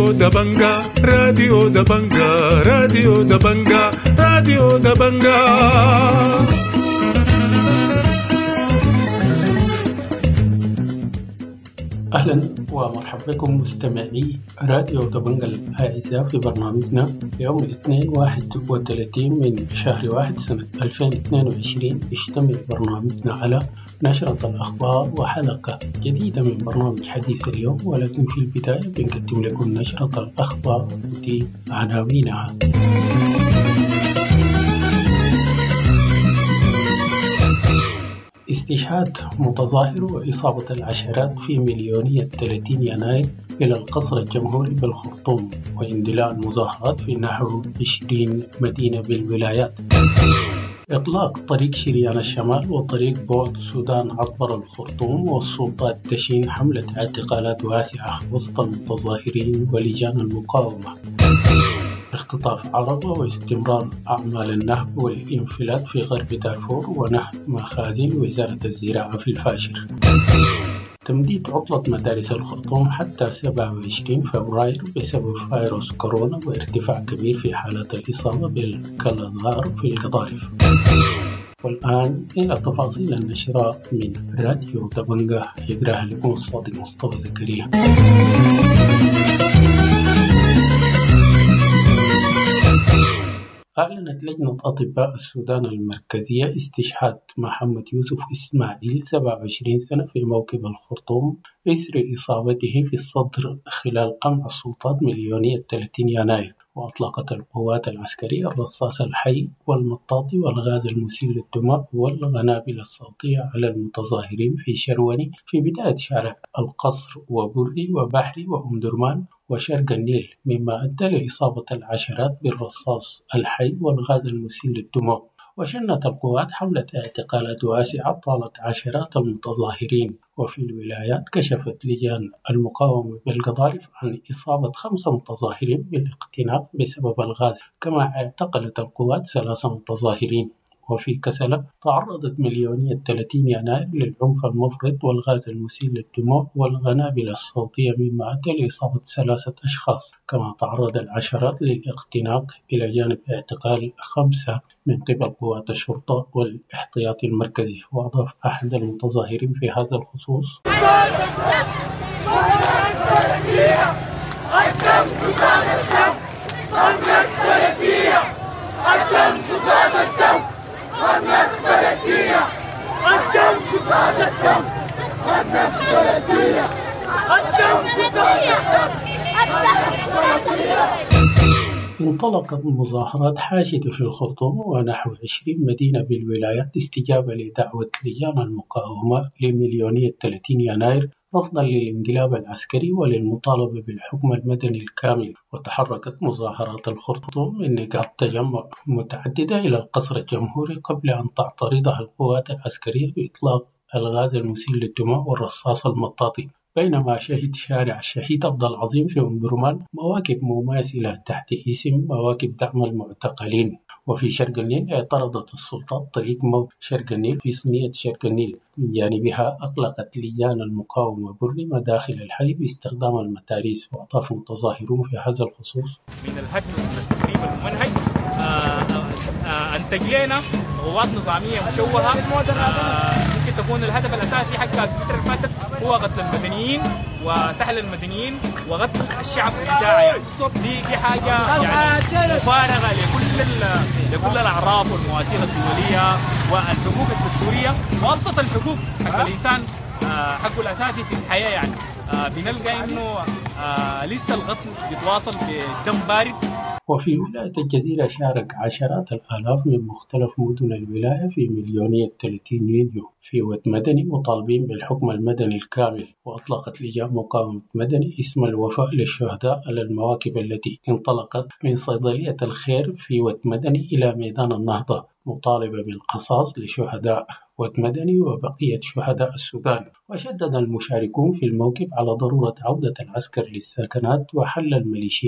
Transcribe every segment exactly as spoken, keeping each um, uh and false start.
راديو دبنجا راديو دبنجا راديو دبنجا راديو دبنجا. أهلا ومرحبا بكم مستمعي راديو دبنجا الأعزاء في برنامجنا يوم الاثنين واحد وثلاثين من شهر واحد سنة ألفين واثنين وعشرين. يشتمل برنامجنا على نشرة الأخبار وحلقة جديدة من برنامج حديث اليوم، ولكن في البداية بنقدم لكم نشرة الأخبار التي عناوينها: استشهاد متظاهر وإصابة العشرات في مليونية ثلاثين يناير إلى القصر الجمهوري بالخرطوم، واندلاع المظاهرات في نحو عشرين مدينة بالولايات. إغلاق طريق شريان الشمال وطريق بعد السودان عبر الخرطوم، والسلطات تشين حملة اعتقالات واسعة وسط المتظاهرين ولجان المقاومة. اختطاف عربة واستمرار أعمال النهب والانفلات في غرب دارفور ونهب مخازن وزارة الزراعة في الفاشر. تمديد عطلة مدارس الخرطوم حتى سبعة وعشرين فبراير بسبب فيروس كورونا، وارتفاع كبير في حالات الإصابة بالكالنظار في القضارف. والآن إلى تفاصيل النشرة من راديو دبنجا، يقرأها لكم الصادق مصطفى زكريا. أعلنت لجنة أطباء السودان المركزية استشهاد محمد يوسف إسماعيل سبعة وعشرين سنة في موكب الخرطوم إثر إصابته في الصدر خلال قمع السلطات مليونية ثلاثين يناير. وأطلقت القوات العسكرية الرصاص الحي والمطاطي والغاز المسيل للدماء والقنابل الصوتية على المتظاهرين في شروني في بداية شارع القصر وبري وبحري وأم درمان وشرق النيل، مما أدى لإصابة العشرات بالرصاص الحي والغاز المسيل للدموع. وشنت القوات حملة اعتقالات واسعة طالت عشرات المتظاهرين. وفي الولايات كشفت لجان المقاومة بالقضارف عن إصابة خمسة متظاهرين بالاختناق بسبب الغاز، كما اعتقلت القوات ثلاثة متظاهرين. وفي كسلة تعرضت مليونية ثلاثين يناير للعنف المفرط والغاز المسيل للدموع والقنابل الصوتية، مما أدى لإصابة ثلاثة أشخاص، كما تعرض العشرات للاختناق إلى جانب اعتقال خمسة من قبل قوات الشرطة والاحتياطي المركزي. وأضاف أحد المتظاهرين في هذا الخصوص: انطلقت مظاهرات حاشدة في الخرطوم ونحو عشرين مدينة بالولايات استجابة لدعوة لجان المقاومة لمليونية ثلاثين يناير رفضا للانقلاب العسكري وللمطالبة بالحكم المدني الكامل. وتحركت مظاهرات الخرطوم من نقاط تجمع متعددة إلى القصر الجمهوري قبل أن تعترضها القوات العسكرية بإطلاق الغاز المسيل للدماء والرصاص المطاطي. بينما شهد شارع الشهيد عبد العظيم في أم درمان مواكب مماثلة تحت اسم مواكب دعم المعتقلين. وفي شرق النيل اعترضت السلطات طريق موت شرق النيل في صينية شرق النيل. من جانبها أغلقت لجان المقاومة بري مداخل الحي باستخدام المتاريس. وأضاف متظاهرون في هذا الخصوص: من الهدم والتخريب الممنهج أنتج لنا قوات نظامية مشوهة. ممكن تكون الهدف الأساسي حقها في الفترة اللي فاتت هو قتل المدنيين وسحل المدنيين وقتل الشعب بالإداعة. يعني دي دي حاجة يعني مفارغة لكل لكل الأعراف والمواثيق الدولية والحقوق الدستورية وأبسط الحقوق حق الإنسان حقه الأساسي في الحياة. يعني بنلقى إنه لسه القتل بيتواصل بدم بارد. وفي ولاية الجزيرة شارك عشرات الآلاف من مختلف مدن الولاية في مليونية ثلاثين يونيو في وت مدني مطالبين بالحكم المدني الكامل. وأطلقت لجان مقاومة مدني اسم الوفاء للشهداء على المواكب التي انطلقت من صيدلية الخير في وت مدني إلى ميدان النهضة، مطالبة بالقصاص لشهداء وت مدني وبقية شهداء السودان. وشدد المشاركون في الموكب على ضرورة عودة العسكر للسكنات وحل الميليشيات.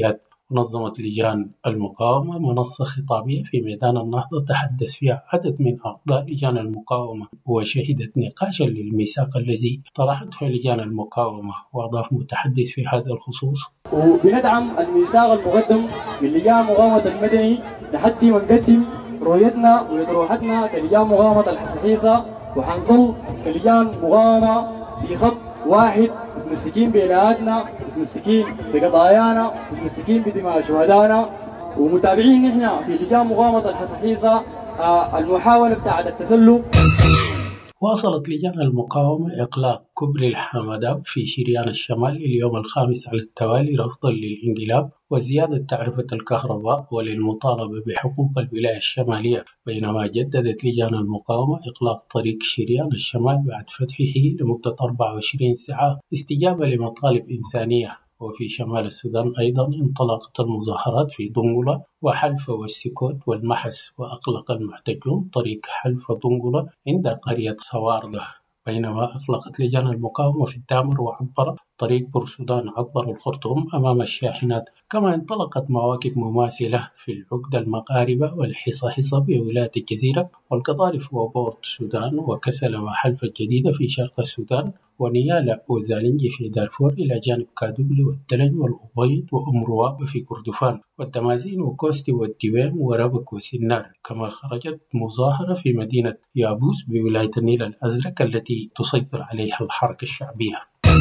نظمت لجان المقاومة منصة خطابية في ميدان النهضة تحدث فيها عدد من أعضاء لجان المقاومة، وشهدت نقاشا للميثاق الذي طرحته لجان المقاومة. وأضاف متحدث في هذا الخصوص: وبندعم الميثاق المقدم من لجان مقاومة المدني لحد ما نقدم رؤيتنا وطروحاتنا كلجان مقاومة الحصحيصة، وحنظل كلجان مقاومة في خط واحد، متمسكين بإلهاتنا، متمسكين بقضايانا، متمسكين بدماء شهدائنا، ومتابعين نحن في لجان مقاومة الحصحيصة المحاولة بتاعة التسلل. واصلت لجان المقاومة إغلاق كوبري الحمداء في شريان الشمال لليوم الخامس على التوالي رفضا للانقلاب وزيادة تعرفة الكهرباء وللمطالبة بحقوق الولاية الشمالية، بينما جددت لجان المقاومة إغلاق طريق شريان الشمال بعد فتحه لمدة أربعة وعشرين ساعة استجابة لمطالب إنسانية. وفي شمال السودان أيضا انطلقت المظاهرات في دنقلة وحلفة والسكوت والمحس، وأغلق المحتجون طريق حلفة دنقلة عند قرية سواردة، بينما أغلقت لجان المقاومة في الدامر وعبر طريق بورسودان عبر الخرطوم أمام الشاحنات. كما انطلقت مواكب مماثلة في العقدة المغاربة والحصحصة بولاية الجزيرة والقضارف وبورت السودان وكسلة وحلفة الجديدة في شرق السودان ونيالا وزالنجي في دارفور، إلى جانب كادوغلي والتلج والأبيض وأمرواب في كردفان والتمازين وكوستي والدوام وربك وسنار. كما خرجت مظاهرة في مدينة يابوس بولاية النيل الأزرق التي تسيطر عليها الحركة الشعبية.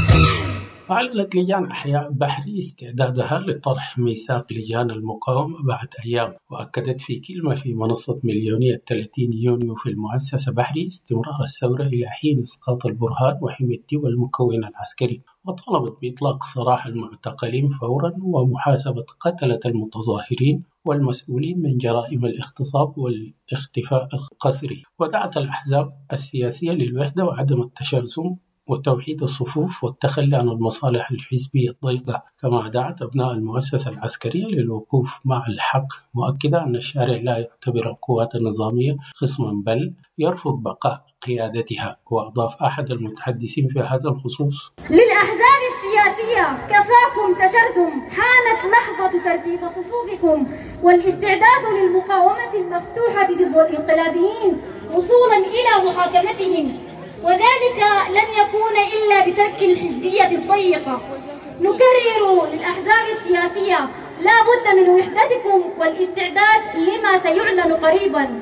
أعلنت لجان أحياء بحري استعدادها لطرح ميثاق لجان المقاومة بعد أيام، وأكدت في كلمة في منصة مليونية ثلاثين يونيو في المؤسسة بحري استمرار الثورة إلى حين إسقاط البرهان وحميدتي والمكون العسكري، وطلبت بإطلاق سراح المعتقلين فورا ومحاسبة قتلة المتظاهرين والمسؤولين من جرائم الاغتصاب والاختفاء القسري، ودعت الأحزاب السياسية للوحدة وعدم التشرذم وتوحيد الصفوف والتخلي عن المصالح الحزبية الضيقة. كما دعت أبناء المؤسسة العسكرية للوقوف مع الحق، مؤكدة أن الشارع لا يعتبر القوات النظامية خصما بل يرفض بقاء قيادتها. وأضاف أحد المتحدثين في هذا الخصوص: للأحزاب السياسية كفاكم تشرذم، حانت لحظة ترتيب صفوفكم والاستعداد للمقاومة المفتوحة ضد الانقلابيين وصولا إلى محاكمتهم، وذلك لن يكون إلا بترك الحزبية الضيقة. نكرر للأحزاب السياسية لا بد من وحدتكم والاستعداد لما سيعلن قريبا.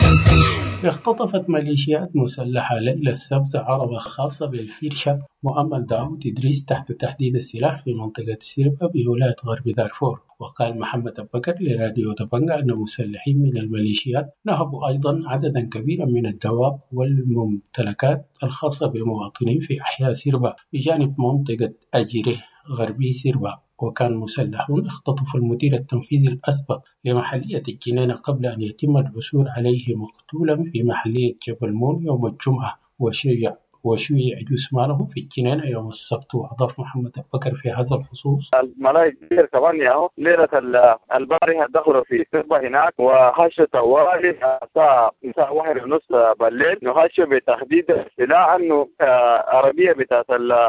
اختطفت ميليشيات مسلحة ليلة السبت عربة خاصة بالفيرشة مؤمل داود إدريس تحت تحديد السلاح في منطقة سيربا بولاية غرب دارفور. وقال محمد أبو بكر لراديو دبنجة أن مسلحين من الميليشيات نهبوا أيضا عددا كبيرا من الدواب والممتلكات الخاصة بمواطنين في أحياء سيربا بجانب منطقة أجيره غربي سيربا. وكان مسلحون اختطفوا المدير التنفيذي الأسبق لمحلية الجنينة قبل أن يتم العثور عليه مقتولا في محلية جبل مون يوم الجمعة، وشيع وشيع جثمانه في الجنينة يوم السبت. وأضاف محمد أبو بكر في هذا الخصوص: الملايكة كمان ياهو ليلة البارحة دخلوا في سيربا هناك وهشوا طوالي الساعة الساعة واحد ونص بالليل، نهشوا بتحديد السلاح أنه عربية بتاعت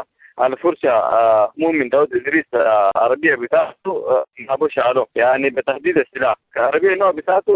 الفرشة مو من داود إدريس عربية بتاعته أبو شالو، يعني بتحديد السلاح عربية نوع بتاعته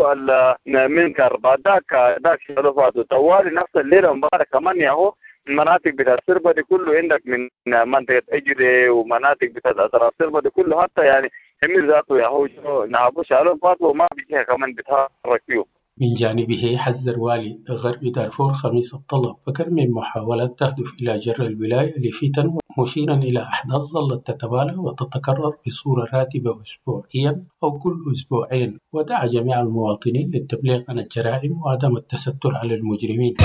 المنكر بعد ذاك ذاك شالو فاتو طوالي نفس الليلة مبارك كمان ياهو. المناطق بتاعت سيربا دي كله عندك من منطقة أجري ومناطق بتاعت أطراف سيربا دي كله حتى يعني حمل ذاته ياهو نابو شالو فاتو وما بيجيها كمان بتحرك فيه. من جانبه حذر والي غرب دارفور خميس عبد الله بكر من محاولات تهدف إلى جر الولاية لفتن، مشيرا إلى أحداث ظلت تتبالى وتتكرر بصورة راتبة أسبوعيا أو كل أسبوعين، ودعا جميع المواطنين للتبليغ عن الجرائم وعدم التستر على المجرمين.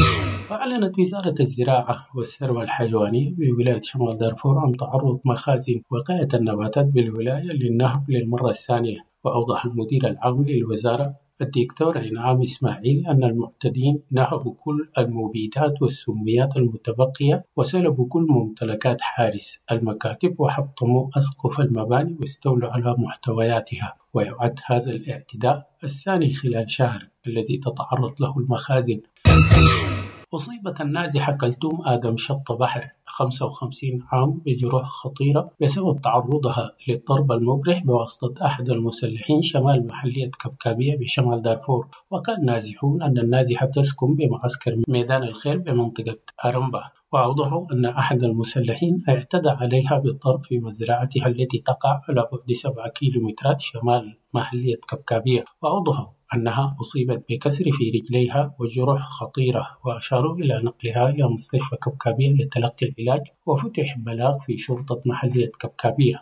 وأعلنت وزارة الزراعة والثروة الحيوانية بولاية شمال دارفور عن تعرض مخازن وقاية النباتات بالولاية للنهب للمرة الثانية. وأوضح المدير العام للوزارة الدكتور إنعام إسماعيل أن المعتدين نهبوا كل المبيدات والسميات المتبقية وسلبوا كل ممتلكات حارس المكاتب وحطموا أسقف المباني واستولوا على محتوياتها. ويعد هذا الاعتداء الثاني خلال شهر الذي تتعرض له المخازن. أصيبت النازحة كلثوم آدم شط بحر خمسة وخمسين عام بجروح خطيرة بسبب تعرضها للضرب المبرح بواسطة أحد المسلحين شمال محلية كبكابية بشمال دارفور. وكان نازحون أن النازحة تسكن بمعسكر ميدان الخيل بمنطقة أرمبا، وأوضحوا أن أحد المسلحين اعتدى عليها بالضرب في مزرعتها التي تقع على بعد سبعة كيلومترات شمال محلية كبكابية، وأوضحوا أنها أصيبت بكسر في رجليها وجروح خطيرة، وأشاروا إلى نقلها إلى مستشفى كبكابية لتلقي العلاج، وفتح بلاغ في شرطة محلية كبكابية.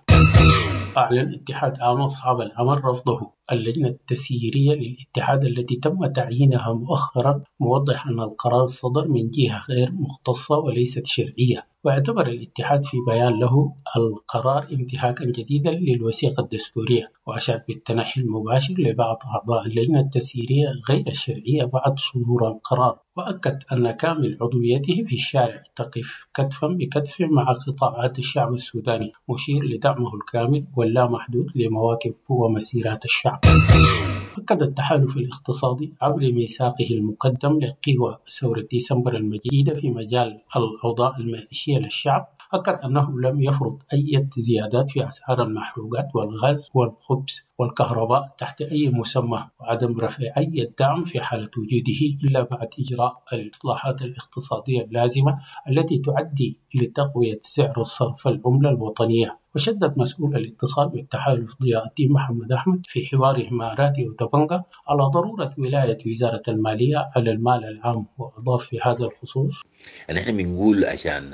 أعلن اتحاد عام أصحاب العمل رفضه اللجنة التسييرية للاتحاد التي تم تعيينها مؤخرا، موضح أن القرار صدر من جهة غير مختصة وليست شرعية. واعتبر الاتحاد في بيان له القرار انتهاكا جديدا للوثيقة الدستورية، وأشار بالتنحي المباشر لبعض أعضاء اللجنة التسييرية غير الشرعية بعد صدور القرار، وأكد أن كامل عضويته في الشارع تقف كتفا بكتف مع قطاعات الشعب السوداني، مشير لدعمه الكامل واللامحدود لمواكب ومسيرات الشعب. أكد التحالف الاقتصادي عبر ميثاقه المقدم لقوى ثورة ديسمبر المجيدة في مجال الأوضاع المعيشية للشعب، أكد أنه لم يفرض أي زيادات في أسعار المحروقات والغاز والخبز والكهرباء تحت أي مسمى، وعدم رفع أي دعم في حالة وجوده إلا بعد إجراء الإصلاحات الاقتصادية اللازمة التي تؤدي لتقوية سعر الصرف العملة الوطنية. وشدد مسؤول الاتصال بالتحالف ضياء الدين محمد أحمد في حواره مع راديو دبنجة على ضرورة ولاية وزارة المالية على المال العام، وأضاف في هذا الخصوص: نحن بنقول عشان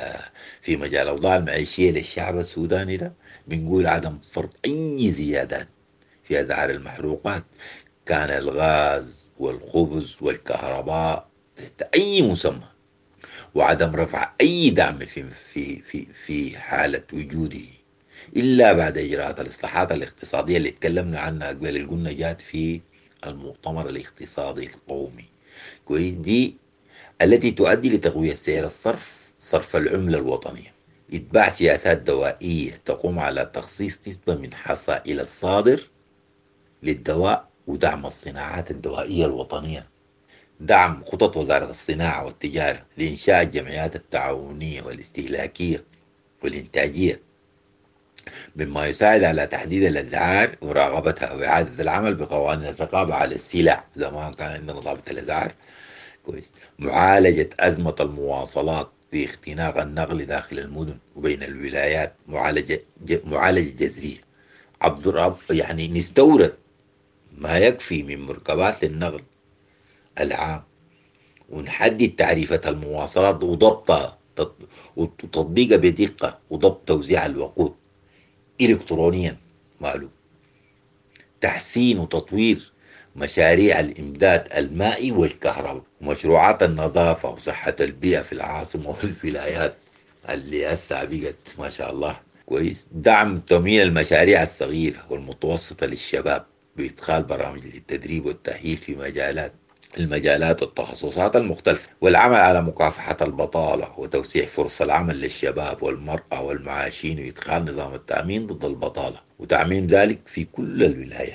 في مجال الأوضاع المعيشية للشعب السوداني ده بنقول عدم فرض أي زيادات في أسعار المحروقات، كان الغاز والخبز والكهرباء تحت أي مسمى، وعدم رفع أي دعم في في في في حالة وجوده إلا بعد إجراءات الإصلاحات الاقتصادية اللي تكلمنا عنها قبل، اللي قلنا جات في المؤتمر الاقتصادي القومي كويس، دي التي تؤدي لتقوية سعر الصرف صرف العملة الوطنية، إتباع سياسات دوائية تقوم على تخصيص نسبة من حصائل الصادر للدواء، ودعم الصناعات الدوائية الوطنية، دعم خطط وزارة الصناعة والتجارة لإنشاء الجمعيات التعاونية والاستهلاكية والإنتاجية، مما يساعد على تحديد الأسعار ومراقبتها، وإعادة العمل بقوانين الرقابة على السلع زمان كان عندنا ضابط الأسعار كويس، معالجة أزمة المواصلات في اختناق النقل داخل المدن وبين الولايات، معالجة معالجة جذرية عبد الرب يعني نستورد ما يكفي من مركبات للنقل العام، ونحدد تعريفة المواصلات وضبطها وتطبيقها بدقة، وضبط توزيع الوقود إلكترونيا معلوم، تحسين وتطوير مشاريع الإمداد المائي والكهرباء، ومشروعات النظافة وصحة البيئة في العاصمة والولايات اللي هسه بقت ما شاء الله كويس، دعم تمويل المشاريع الصغيرة والمتوسطة للشباب بإدخال برامج للتدريب والتأهيل في مجالات المجالات والتخصصات المختلفة، والعمل على مكافحة البطالة وتوسيع فرص العمل للشباب والمرأة والمعاشين، وإدخال نظام التأمين ضد البطالة وتعميم ذلك في كل الولايات.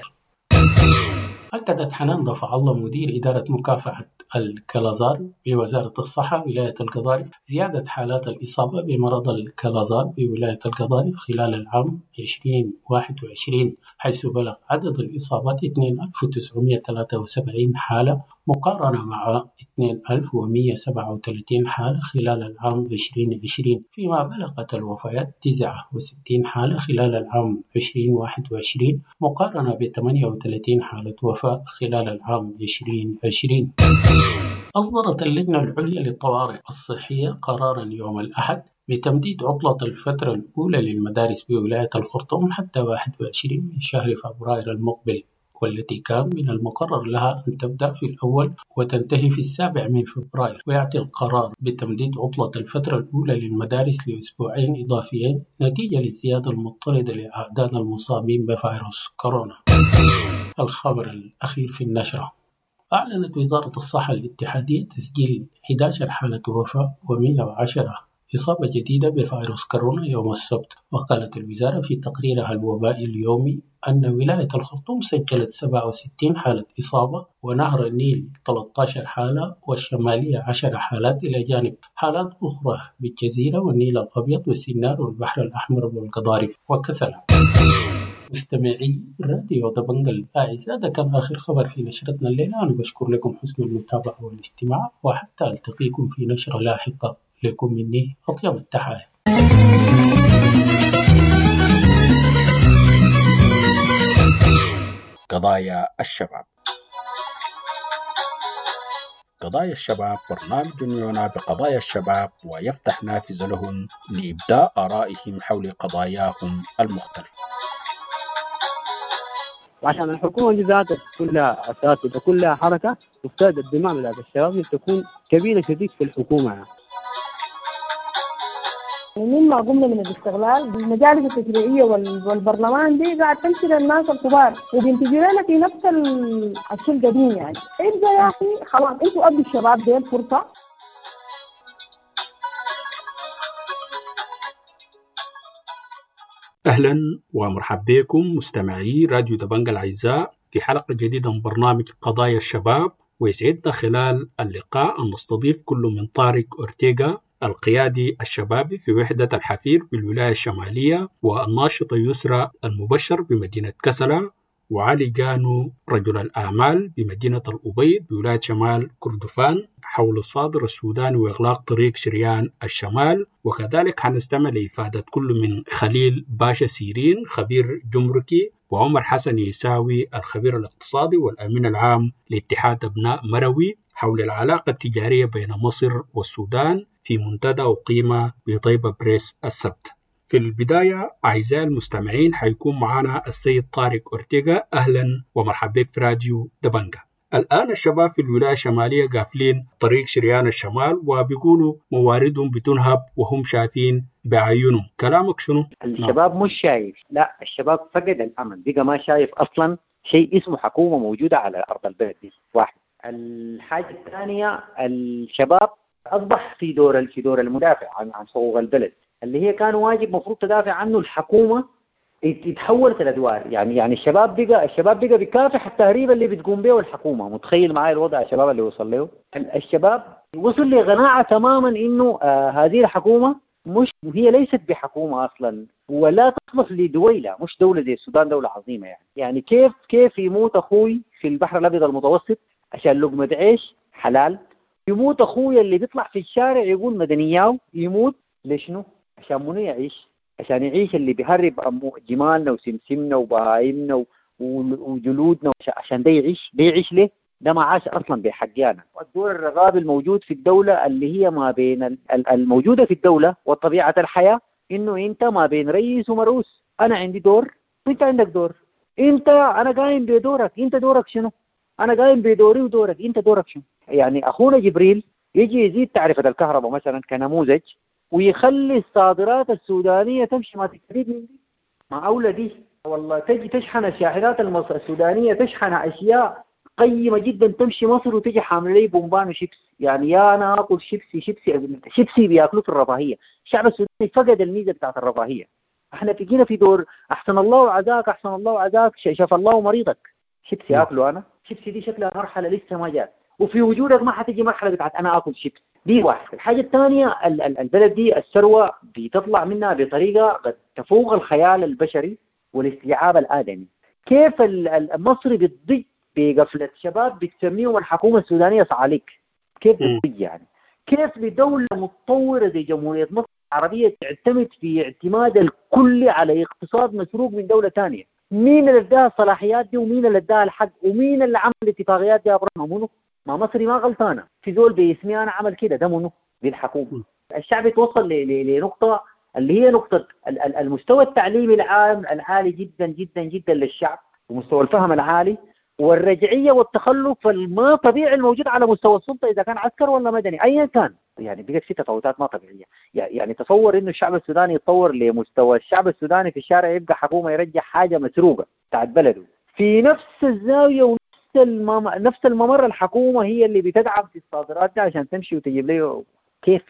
أكدت حنان ضفع الله مدير إدارة مكافحة الكلازار بوزارة الصحة ولاية القضارف زيادة حالات الإصابة بمرض الكلازار بولاية القضارف خلال العام عشرين واحد وعشرين، حيث بلغ عدد الإصابات اثنين ألف وتسعمائة وثلاثة وسبعين حالة مقارنة مع اثنين ألف ومائة وسبعة وثلاثين حالة خلال العام عشرين عشرين، فيما بلغت الوفيات تسعة وستين حالة خلال العام عشرين واحد وعشرين مقارنة ب ثمانية وثلاثين حالة وفاة خلال العام عشرين عشرين. أصدرت اللجنة العليا للطوارئ الصحية قراراً يوم الأحد بتمديد عطلة الفترة الأولى للمدارس بولاية الخرطوم حتى واحد وعشرين من شهر فبراير المقبل، والتي كان من المقرر لها أن تبدأ في الأول وتنتهي في السابع من فبراير. ويأتي القرار بتمديد عطلة الفترة الأولى للمدارس لأسبوعين إضافيين نتيجة للزيادة المضطردة لأعداد المصابين بفيروس كورونا. الخبر الأخير في النشرة: أعلنت وزارة الصحة الاتحادية تسجيل أحد عشر حالة وفاة ومائة وعشرة إصابة جديدة بفيروس كورونا يوم السبت. وقالت الوزارة في تقريرها الوبائي اليومي أن ولاية الخرطوم سجلت سبعة وستين حالة إصابة، ونهر النيل ثلاثة عشر حالة، والشمالية عشر حالات، إلى جانب حالات أخرى بالجزيرة والنيل الأبيض وسينار والبحر الأحمر والقضارف وكسلا. مستمعي راديو دبنجة الأعزاء، ده كان آخر خبر في نشرتنا الليلة. أنا بشكر لكم حسن المتابعة والاستماع، وحتى ألتقيكم في نشرة لاحقة. لكم مني أطيب التحايا. قضايا الشباب. قضايا الشباب برنامج يعنى بقضايا الشباب ويفتح نافذة لهم لإبداء آرائهم حول قضاياهم المختلفة. وعشان الحكومة دي ذاتها كلها أساس وكلها حركة، تفتاد الدماء بتاعت الشباب تكون كبيرة شديد في الحكومة يعني. مما قمنا من الاستغلال بالمجالس التشريعية والبرلمان دي قاعد تمشي للناس الكبار وبينتجوا لنا في نفس الشيء القديم يعني. ابدا يا أخي خلاص انتوا أدوا الشباب دي الفرصة. أهلا ومرحبا بكم مستمعي راديو دبنجة الأعزاء في حلقة جديدة من برنامج قضايا الشباب. ويسعدنا خلال اللقاء أن نستضيف كل من طارق أورتيغا القيادي الشبابي في وحدة الحفير بالولاية الشمالية، والناشطة يسرى المبشر بمدينة كسلا، وعلي جانو رجل الأعمال بمدينة الأبيض بولاية شمال كردفان، حول الصادر السوداني وإغلاق طريق شريان الشمال. وكذلك حنستمع لإفادة كل من خليل باشا سيرين خبير جمركي، وعمر حسن يساوي الخبير الاقتصادي والأمين العام لاتحاد أبناء مروي، حول العلاقة التجارية بين مصر والسودان في منتدى أقيم بطيبة بريس السبت. في البداية أعزائي المستمعين حيكون معنا السيد طارق أورتيغا. أهلا ومرحبا بك في راديو دبنجة. الآن الشباب في الولاية الشمالية قافلين طريق شريان الشمال وبيقولوا مواردهم بتنهب وهم شايفين بعيونهم، كلامك شنو؟ الشباب مش شايف، لا الشباب فقد الأمل، بقى ما شايف أصلا شيء اسمه حكومة موجودة على أرض البلد دي. واحد. الحاجة الثانية الشباب أصبح في دور في دور المدافع عن عن حقوق البلد اللي هي كان واجب مفروض تدافع عنه الحكومة، يتحولت الأدوار. يعني يعني الشباب بقى الشباب بقى بيكافح التهريب اللي بتقوم به الحكومة. متخيل معايا الوضع الشباب اللي وصل له؟ الشباب وصل لقناعة تماما إنه آه هذه الحكومة مش هي ليست بحكومة أصلا، ولا تصلح لدولة، مش دولة زي السودان دولة عظيمة يعني. يعني كيف كيف يموت أخوي في البحر الأبيض المتوسط عشان لقمة عيش حلال، يموت أخوي اللي بيطلع في الشارع يقول مدنياو يموت ليشنو؟ عشان منو يعيش؟ عشان يعيش اللي بيهرب جمالنا وسمسمنا وبهايمنا وجلودنا، عشان ده يعيش ده يعيش ليه؟ ده ما عاش أصلا بحقيانا. والدور الرغابي الموجود في الدولة اللي هي ما بين الموجودة في الدولة وطبيعة الحياة، إنه أنت ما بين رئيس ومرؤوس. أنا عندي دور وأنت عندك دور، أنت أنا قايم بدورك، أنت دورك شنو؟ أنا قايم بدوري ودورك، أنت دورك شنو؟ يعني أخونا جبريل يجي يزيد تعرفة الكهرباء مثلا كنموذج ويخلي الصادرات السودانية تمشي ما تستفيد من دي مع أولى دي. والله تجي تشحن الشاحنات السودانية تشحن أشياء قيمة جدا تمشي مصر وتجي حامل لي بومبان وشيبس. يعني يا أنا أكل شيبسي شيبسي شيبسي بيأكلوا في الرفاهية. الشعب السوداني فقد الميزة بتاعت الرفاهية. احنا فينا في دور أحسن الله وعزاك أحسن الله وعزاك شاف الله مريضك. شيبسي أكله أنا، شيبسي دي شكلها مرحلة لسه ما جات، وفي وجودك ما حتجي مرحلة بتاعت أنا أكل شيبس. دي واحد. الحاجة الثانية البلد دي الثروة بتطلع منها بطريقة قد تفوق الخيال البشري والاستيعاب الآدمي. كيف المصري بتضج بقفلة شباب بتسميهم الحكومة السودانية صعاليك؟ كيف بتضج يعني؟ كيف لدولة متطورة زي جمهورية مصر العربية تعتمد في اعتماد الكل على اقتصاد مسروق من دولة ثانية؟ مين اللي اداها الصلاحيات دي ومين اللي اداها الحق ومين اللي عمل الاتفاقيات دي؟ ابراهيم منو؟ ما مصري ما غلطانه، في زول باسمي انا عمل كده، ده منو؟ دي الحكومه. الشعب توصل لنقطه اللي هي نقطه المستوى التعليمي العام العالي جدا جدا جدا للشعب ومستوى الفهم العالي والرجعيه والتخلف الما طبيعي الموجود على مستوى السلطه اذا كان عسكر ولا مدني ايا كان. يعني بقت في تفاوتات ما طبيعيه. يعني تصور انه الشعب السوداني يتطور لمستوى الشعب السوداني في الشارع يبقى حكومه يرجع حاجه مسروقه بتاعت بلده في نفس الزاويه ونفس نفس الممر. الحكومه هي اللي بتدعم في الصادرات دي عشان تمشي وتجيب له. كيف يعني؟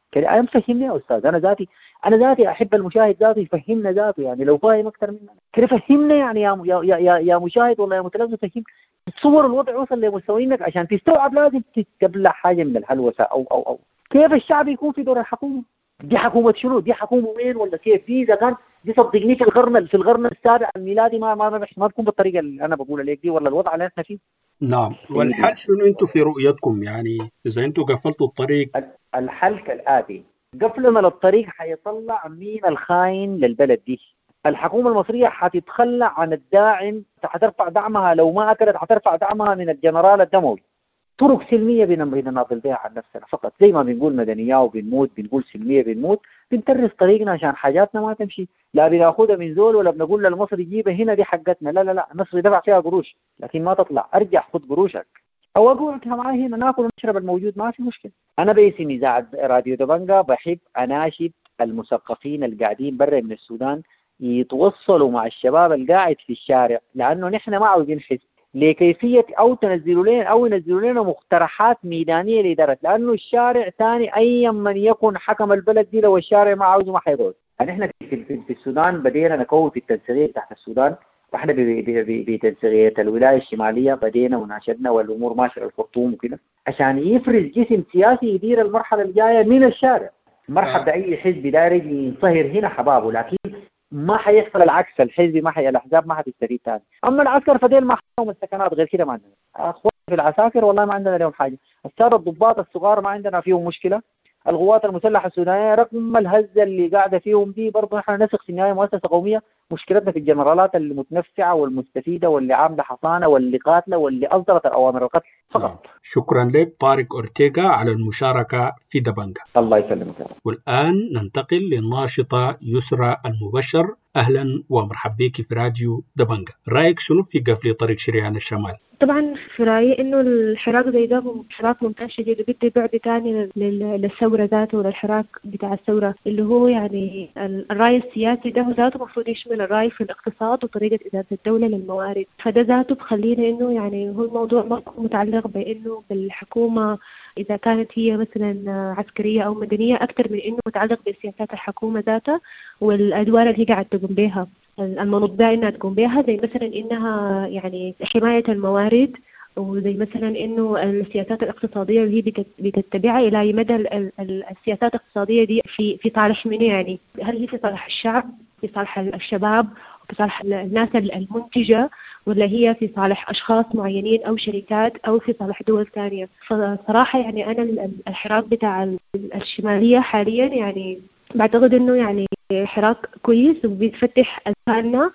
أنا فهمني يا أستاذ. أنا ذاتي أنا ذاتي أحب المشاهد ذاته يفهمنا ذاته، يعني لو فاهم أكثر مننا كده فهمنا يعني يا يا يا, يا مشاهد والله يا متلازم فهم. تصور الوضع وصل لمستوينك عشان تستوعب لازم تتبلع حاجة من الهلوسة أو أو أو كيف الشعب يكون في دور الحكومة؟ دي حكومة شنو؟ دي حكومة وين ولا كيف؟ دي إذا كان دي صدقني في القرن في القرن السابع الميلادي ما ما ما تكون بالطريقة اللي أنا بقول عليك دي، ولا الوضع اللي احنا فيه. نعم. والحل شنو انتم في رؤيتكم؟ يعني إذا انتم قفلتوا الطريق. الحل كالآتي: قفلنا للطريق حيطلع مين الخاين للبلد دي. الحكومة المصرية حتتخلى عن الداعم، حترفع دعمها لو ما أكلت حترفع دعمها من الجنرال الدموي. طرق سلمية بنناضل بها عن نفسنا فقط، زي ما بنقول مدنية وبنموت بنقول سلمية بنموت، بنترس طريقنا عشان حاجاتنا ما تمشي. لا بناخدها من زول ولا بنقول للمصري جيبها هنا دي حقتنا، لا لا لا، مصر دفع فيها قروش لكن ما تطلع، ارجع خد قروشك او اقعدها معي هنا ناكل ونشرب الموجود ما في مشكلة. انا باسم اذاعة راديو دبنجة بحب اناشد المثقفين القاعدين برا من السودان يتوصلوا مع الشباب القاعد في الشارع، لانه نحن ما عاوزين حزب لكيفية أو تنزلوا لنا أو ينزلوا لنا مقترحات ميدانية لإدارة، لأنه الشارع ثاني أيا من يكون حكم البلد دي لو الشارع ما عاوزه ما حيقعد. يعني إحنا في, في, في السودان بدينا نكون في التنسيقية تحت السودان، وإحنا بتنسيقية الولاية الشمالية بدينا وناشدنا والأمور ماشية الخرطوم وكده عشان يفرز جسم سياسي يدير المرحلة الجاية من الشارع. مرحب بأي حزب دارج ينصهر هنا حبابه، لكن ما حيحصل العكس، الحزب ما حي الأحزاب ما حتستفيد ثاني. أما العسكر فديل ما حيهم السكنات غير كده ما عندنا. أخوان في العساكر والله ما عندنا لهم حاجة. السادة الضباط الصغار ما عندنا فيهم مشكلة. القوات المسلحة السودانية رغم الهزة اللي قاعدة فيهم دي برضه احنا نثق في النهاية مؤسسة قومية. مشكلتنا في الجنرالات المتنفعة والمستفيدة واللي عاملة حصانة واللي قاتلة واللي أصدرت الأوامر القتل فقط. شكرا لك طارق أورتيغا على المشاركة في دبنجة. الله يسلمك. والآن ننتقل للناشطة يسرى المبشر. أهلا ومرحبا بك في راديو دبنجة. رأيك شنو في قفل طريق شريان الشمال؟ طبعا في رأيي إنه الحراك زي ده حراك ممتاز شديد، وبدي بعد تاني للثورة ذاته وللحراك بتاع الثورة اللي هو يعني الرأي السياسي ده ذاته مفروض يشمل الرأي في الاقتصاد وطريقة إدارة الدولة للموارد. فده ذاته بخلينا إنه يعني هو الموضوع ما متعلق بإنه بالحكومة إذا كانت هي مثلا عسكرية أو مدنية أكثر من إنه متعلق بسياسات الحكومة ذاتها والأدوار اللي هي قاعدة تقوم بها المنوط بها إنها تقوم بها، زي مثلا إنها يعني حماية الموارد، وزي مثلا إنه السياسات الاقتصادية اللي هي بتتبعها إلى مدى السياسات الاقتصادية دي في في صالح من، يعني هل هي في صالح الشعب، في صالح الشباب، في صالح الناس المنتجة، ولا هي في صالح أشخاص معينين أو شركات أو في صالح دول ثانية. فصراحة يعني أنا الحراك بتاع الشمالية حاليا يعني بعتقد إنه يعني حراك كويس وبيتفتح أذهاننا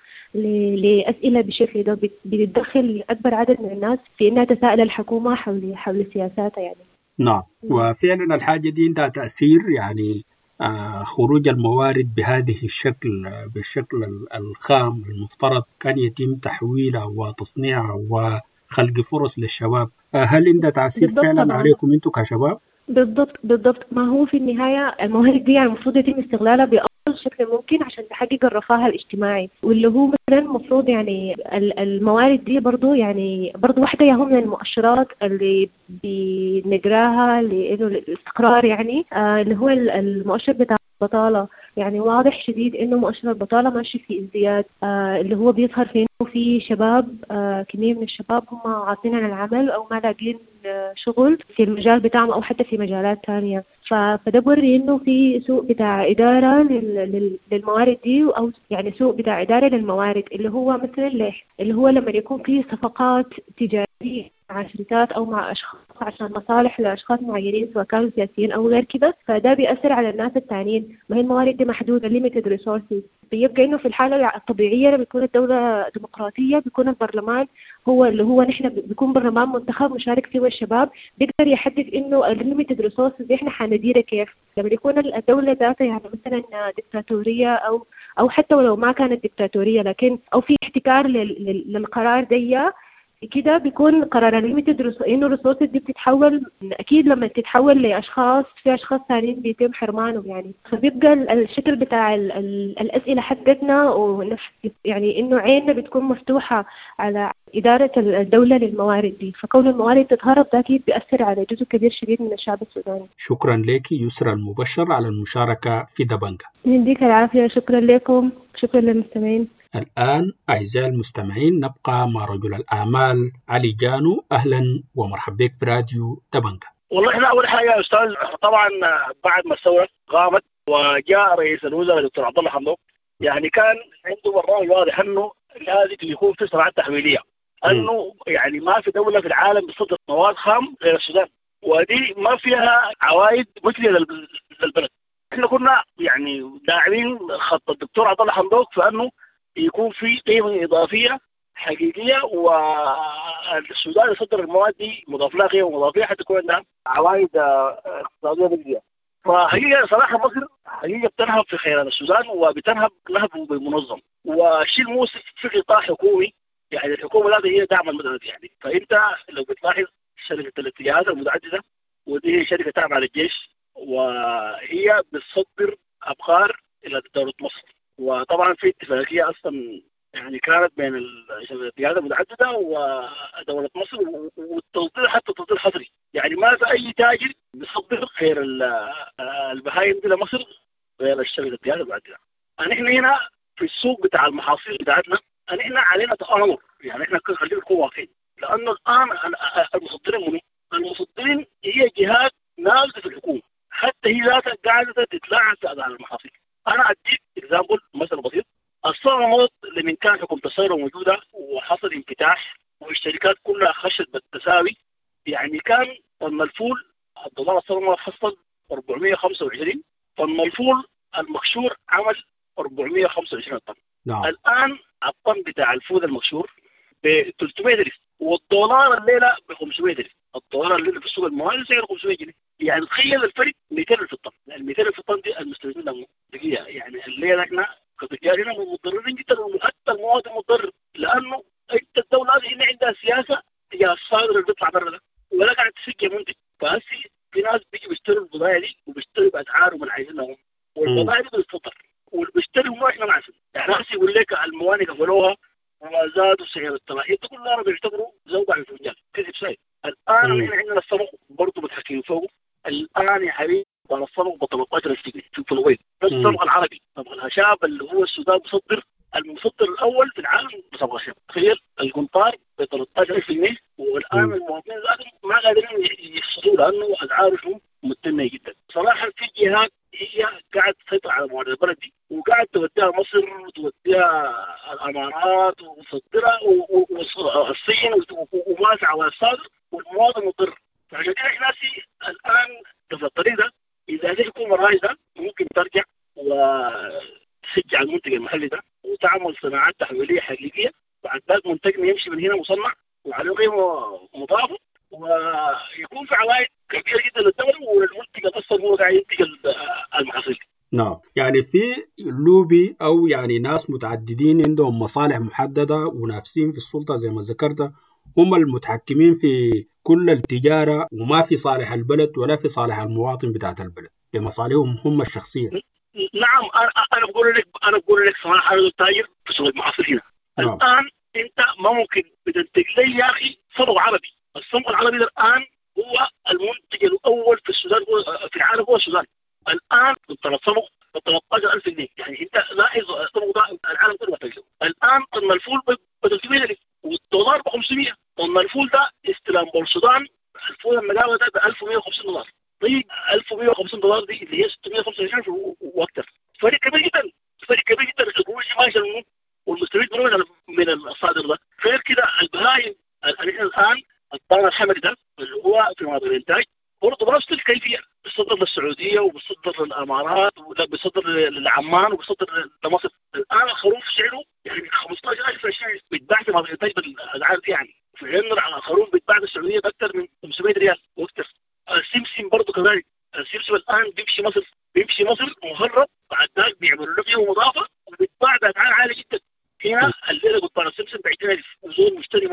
لأسئلة بالشكل ده، بيتدخل أكبر عدد من الناس في إنها تساءل الحكومة حول حول سياساتها يعني. نعم، وفعلا الحاجة دي عندها تأثير، يعني آه خروج الموارد بهذه الشكل بالشكل الخام المفترض كان يتم تحويلها وتصنيعها وخلق فرص للشباب. آه هل عندها تأثير فعلا عليكم أنتم كشباب؟ بالضبط بالضبط. ما هو في النهاية الموارد دي يعني المفروض يتم استغلالها بأفضل شكل ممكن عشان تحقق الرفاه الاجتماعي، واللي هو مثلا المفروض يعني الموارد دي برضو يعني برضو واحدة يهم من المؤشرات اللي بنقراها لإنه الاستقرار، يعني آه اللي هو المؤشر بتاع البطالة. يعني واضح شديد إنه مؤشر البطالة ماشي في ازدياد، آه اللي هو بيظهر في إنه في شباب آه كمية من الشباب هم عاطلين عن العمل أو ما لاقين شغل في المجال بتاعهم أو حتى في مجالات تانية. فده بوري إنه في سوق بتاع إدارة للموارد دي، أو يعني سوق بتاع إدارة للموارد اللي هو مثل اللي هو لما يكون في صفقات تجارية مع شركات أو مع أشخاص عشان مصالح لأشخاص معينين سواء كانوا سياسيين أو غير كده، فده بيأثر على الناس التانيين. ما هي الموارد دي محدودة limited resources. بيبقى إنه في الحالة الطبيعية لما بيكون الدولة ديمقراطية بيكون البرلمان هو اللي هو نحن بيكون برلمان منتخب مشارك فيه الشباب بيقدر يحدد إنه limited resources إحنا حنديرها كيف. لما يكون الدولة ذاتها يعني مثلا ديكتاتورية أو أو حتى ولو ما كانت ديكتاتورية لكن أو في احتكار للقرار دي، كده بيكون قرار الليميتد انه الريسورسز دي بتتحول، اكيد لما تتحول لاشخاص، في اشخاص ثانيين بيتم حرمانهم يعني. فبيبقى الشكل بتاع ال ال الاسئله حقتنا ونفس يعني انه عيننا بتكون مفتوحه على اداره الدوله للموارد دي، فكون الموارد تتهرب ده اكيد بيأثر على جزء كبير شديد من الشعب السوداني. شكرا لك يسرى المبشر على المشاركه في دبنجة. يديك العافيه، شكرا لكم، شكرا للمستمعين. الآن أعزائي المستمعين نبقى مع رجل الأعمال علي جانو. أهلا ومرحبا بك في راديو دبنجة. والله احنا أول حاجة يا أستاذ، طبعا بعد ما الثورة قامت وجاء رئيس الوزراء دكتور عبد الله حمدوك، يعني كان عنده برنامج واضح أنه لازم يكون في صناعات تحويلية، أنه يعني ما في دولة في العالم بتصدر مواد خام غير السودان، ودي ما فيها عوائد مثلية للبلد. احنا كنا يعني داعمين خط الدكتور عبد الله حمدوك في أنه يكون في قيمة إضافية حقيقية، والسودان يصدر المواد دي مضاف لها قيمة مضافية حتى تكون عندها عوائد اقتصادية مجدية. فحقيقة صراحة مصر حقيقة بتنهب في خيرات السودان وبتنهب نهب بمنظم، والشيء الموسف في قطاع حكومي، يعني الحكومة لازم هي دعم المدني يعني. فأنت لو بتلاحظ شركة الاتجاهات المتعددة، ودي هي شركة تابعة للجيش، وهي بتصدر أبقار إلى دولة مصر. وطبعا في اتفاقية أصلا يعني كانت بين الاتجاهات المتعددة ودولة مصر، والتصدير حتى تصدير حصري، يعني ما في أي تاجر بيصدر غير البهايم دي لمصر غير الشركة الاتجاهات المتعددة. نحن هنا في السوق بتاع المحاصيل بتاعتنا نحن علينا تآمر، يعني احنا خلينا نكون واقعيين، لأنه الآن المصدرين منو؟ المصدرين هي جهات نازلة في الحكومة، حتى هي ذاتها قاعدة تتلاعب في أداء المحاصيل. أنا أديك إكزامبل مثلا بسيط، السنة الماضية لمن كان حكومة الثورة موجودة وحصل انفتاح والشركات كلها خشت بالتساوي، يعني كان طن الفول الدولار السنة الماضية حصل أربعمائة وخمسة وعشرين، طن الفول المكشور عمل أربعمائة وخمسة وعشرين طن. نعم. الآن الطن بتاع الفول المكشور ب ثلاثمائة ألف، والدولار الليلة ب خمسمائة ألف، الدولار الليلة في السوق الموالي سعره خمسمائة جنيه، يعني تخيل الفرق مئتين ألف الطن. يعني مئتين ألف الطن دي المستلمين لهم دقيقة، يعني الليلة احنا كتجارنا مضطرين جدا، وحتى المواطن مضطر، لأنه انت الدولة هنا عندها سياسة تجاه الصادر اللي بيطلع برا ده، ولا قاعد تسجل منتج. فهسي في ناس بيجي بيشتروا البضائع دي وبيشتروا بأسعارهم اللي عايزينهم، والبضائع دي بتتفطر، واللي بيشتروا هو احنا ما عارفين. يعني هسي يقول لك الموانئ قفلوها وما زادوا سعر الطلعية، دي كلها بيعتبروا زوبع في الفنجان كذب شيء. الآن احنا عندنا السمك برضه متحكمين فوقه. الآن يا حبيبي بطل السمك ب ثلاثة عشر في الويت، بس السمك العربي طبعا الهشاب اللي هو السودان مصدر، المصدر الأول في العالم بسبعة عشر. تخيل القنطار ب ثلاثة عشر ألف جنيه، والآن المواطنين ما قادرين يحصلوا لأنه أسعارهم متنة جدا. صراحة في جهات هي قاعد تسيطر على موارد البلد دي، وقاعد توديها مصر وتوديها الامارات وتصدرها والصين وماسعه والصادر، والمواطن مضر. فعشان كده احنا الان في الطريق ده، اذا هذه الحكومه الرائده ممكن ترجع وتشجع المنتج المحلي ده وتعمل صناعات تحويليه حقيقيه، بعد ذلك منتجنا يمشي من هنا مصنع وعليه قيمه مضافه، ويكون في عوائد كبيره جدا للدوله وللمنتج اصلا هو قاعد ينتج المحاصيل. نعم، يعني في لوبي أو يعني ناس متعددين عندهم مصالح محددة ونافسين في السلطة زي ما ذكرت، هم المتحكمين في كل التجارة، وما في صالح البلد ولا في صالح المواطن بتاعت البلد، بمصالحهم هم الشخصية. نعم، أنا أنا بقول لك أنا بقول لك صراحة أنا تاجر في سوق المحاصيل هنا. نعم. الآن أنت ما ممكن بتنتج لي يا أخي صمغ عربي، الصمغ العربي ده الآن هو المنتج الأول في السودان، في العالم هو السودان. الآن طن الصمغ ب ثلاثة عشر ألف جنيه، يعني أنت لاحظ الصمغ ده العالم كله محتاجه. الآن طن الفول ب ثلاثمائة ألف والدولار ب خمسمائة. طن الفول ده استلام بالسودان الفول المقاوة ده ب ألف ومائة وخمسين دولار. طيب ألف ومائة وخمسين دولار دي اللي هي ستمائة وخمسة وعشرين واكثر، فرق كبير جدا، فرق كبير جدا. القروش ماشي والمستفيد من الصادر ده. غير كده البهايم الان الطعام الحمري ده اللي هو في مناطق الانتاج برضه بنفس الكيفيه، بيصدر للسعوديه وبيصدر للامارات وبيصدر لعمان وبيصدر لمصر. الان الخروف سعره يعني خمسة عشر ألف عشرين بيتباع في مناطق الانتاج بالاسعار دي، يعني في عندنا الخروف بيتباع في السعوديه باكثر من خمسمائة ريال واكثر. السمسم برضه كذلك، السمسم الان بيمشي مصر بيمشي مصر مهرب، بعد ذلك بيعملوا له فيه مضافه وبيتباع باسعار عاليه جدا. هنا الليله قطان السمسم ب عشرين ألف وزول مشتري ما في.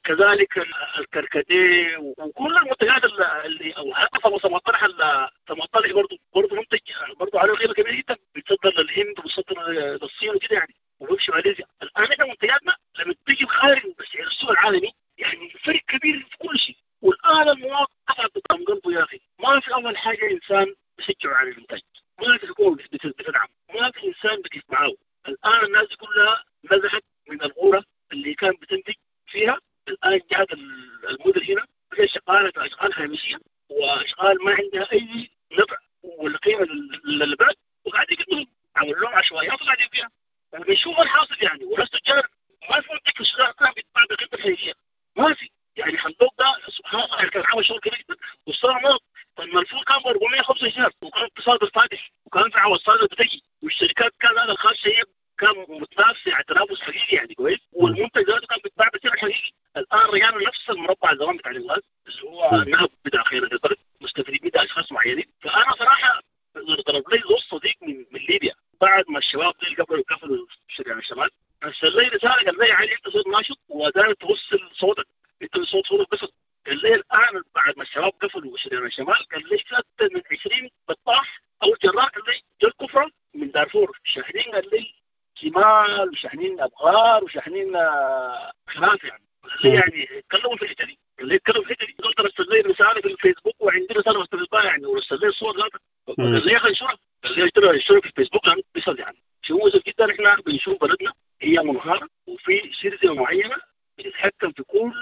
كذلك الكركديه وكل المنتجات اللي او حتى سمطرح سمطرح برضه برضه منتج برضه عليه قيمه كبيره جدا، بيتصدر للهند وبيتصدر للصين وكده يعني، وبيمشي ماليزيا. الان احنا منتجاتنا لما تيجي خارج بسعر السوق العالمي يعني فرق كبير في كل شيء. والان المواطن قاعد بتدعم قلبه يا اخي، ما في اول حاجه انسان بيشجع على الانتاج، ما في حكومه بتدعم، ما في انسان بيقف معاه. الان الناس كلها نزحت من الغوره اللي كان بتنتج فيها، الان جاءت المدن هنا هي شغاله في اشغال هامشيه واشغال ما عندها اي نفع والقيمه للبلد، وقاعد يقدموا عملوا لهم عشوائيات وقاعدين فيها. بنشوف الحاصل يعني، وناس تجار ما في منتج في السودان كان بيتباع بقيمه الحقيقيه، ما في يعني. حمدوك ده سبحان الله كان عمل شغل كبير جدا والصار ناط. المنفوذ كان ب أربعمية وخمسة عشر وكان اقتصاد فاتح وكان في عوصات بتجي، والشركات كان هذا الخاص هي كان متنافس يعني تنافس حقيقي يعني كويس، والمنتج ذاته كان بيتباع بسعر حقيقي. الان رجعنا نفس المربع زمان بتاع الغاز اللي هو النهب بتاع خير البلد مستفيدين منه اشخاص معينين. فانا صراحه ضرب لي زوج صديق من من ليبيا بعد ما الشباب دي قفلوا قفلوا شريان الشمال، ارسل لي رساله قال لي علي انت صوت ناشط ودار توصل صوتك، انت صوت صوتك بس. قال لي الان بعد ما الشباب قفلوا شريان الشمال قال لي اكثر من عشرين بطاح او جرار قال لي جل كفره من دارفور شاحنين، قال لي شمال وشاحنين ابغار وشاحنين خلاف يعني. قال لي يعني اتكلموا في الحته دي، قال لي اتكلموا في الحته دي. قلت ارسل لي رساله في الفيسبوك وعندي رساله مستفزه يعني، ورسل لي الصور ذاتها. قال لي يا اخي انشرها، قال لي اشتري اشتري في الفيسبوك يعني بيصل يعني. شيء مؤسف جدا، احنا بنشوف بلدنا هي منهاره وفي سيرة معينه بتتحكم في كل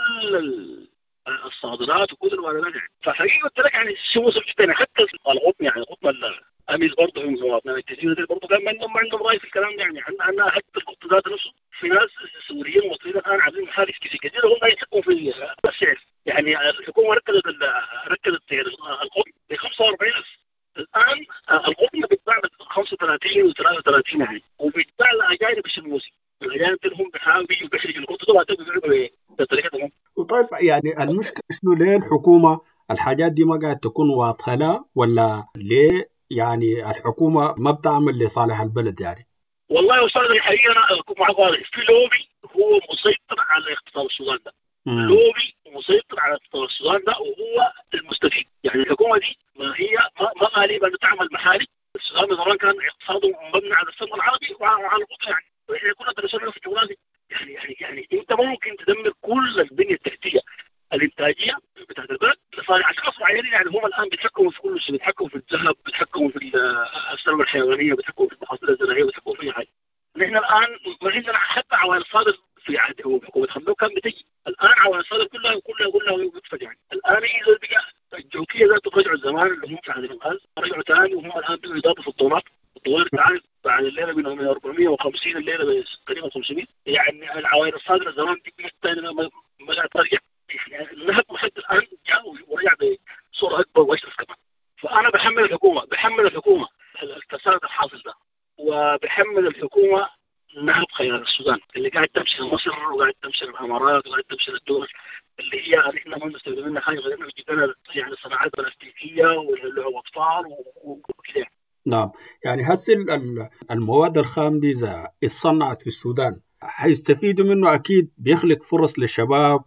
الصادرات وكل الواردات يعني. فحقيقه قلت لك يعني شيء مؤسف جدا. حتى القطن يعني قطن الاميز برضه هم مواطنين التسجيل دي برضه كان ما عندهم ما عندهم راي في الكلام ده يعني. عندنا عندنا حتى القطن ذات نفسه في ناس سوريين مصريين الان عاملين محارس كثير هم يحكموا في السعر يعني. الحكومه ركزت ركزت سعر القطن ب خمسة وأربعين ألف، الان القطن بيتباع ب خمسة وثلاثين وثلاثة وثلاثين يعني، وبيتباع لاجانب الشموسي. الاجانب هم بيحاولوا بيخرجوا القطن طبعا بيبيعوا بطريقتهم. وطيب يعني المشكله شنو؟ ليه الحكومه الحاجات دي ما قاعد تكون واضحه لها، ولا ليه يعني الحكومه ما بتعمل لصالح البلد يعني؟ والله يا استاذ الحقيقه انا اكون معك واضح، في لوبي هو مسيطر على اقتصاد السودان ده. مم. لوبي مسيطر على اقتصاد السودان ده وهو المستفيد يعني. الحكومه دي ما هي ما ما غالبا بتعمل محارب. السودان زمان كان اقتصاده مبني على السلم العربي وعلى القطن يعني، واحنا كنا درسنا في الجغرافيا يعني يعني يعني انت ممكن تدمر كل البنيه التحتيه الانتاجيه بتاعت البلد لصالح اشخاص معينين يعني. هم الان بيتحكموا في كل شيء، بيتحكموا في الذهب، بيتحكموا في الثروه الحيوانيه، بيتحكموا في المحاصيل الزراعيه، بيتحكموا في اي حاجه. نحن الان ما عندنا حتى عوائل الصادر في عهد حكومه حمدوك كان بتجي، الان عوائل الصادر كلها كلها كلها بتفجع يعني. الان اذا بقى الجوكيه ذات رجعوا الزمان اللي هم في عهد الغاز رجعوا ثاني، وهم الان بيجوا يضافوا في الطولات. الطوال تعال بعد الليله من أربعمية وخمسين الليله تقريبا خمسمية يعني. العوائل الصادره زمان دي ما قاعد ترجع يعني. النهب لحد الان جاء ورجع بصوره اكبر واشرف كمان. فانا بحمل الحكومه بحمل الحكومه الفساد الحاصل ده، وبحمل الحكومه نهب خيار السودان اللي قاعد تمشي مصر وقاعد تمشي الامارات وقاعد تمشي الدول اللي هي احنا ما نستفيد منها حاجه غير انه يجيب لنا يعني صناعات بلاستيكيه واللعب اطفال وكذا. نعم، يعني هسه المواد الخام دي إذا اتصنعت في السودان حيستفيدوا منه، أكيد بيخلق فرص للشباب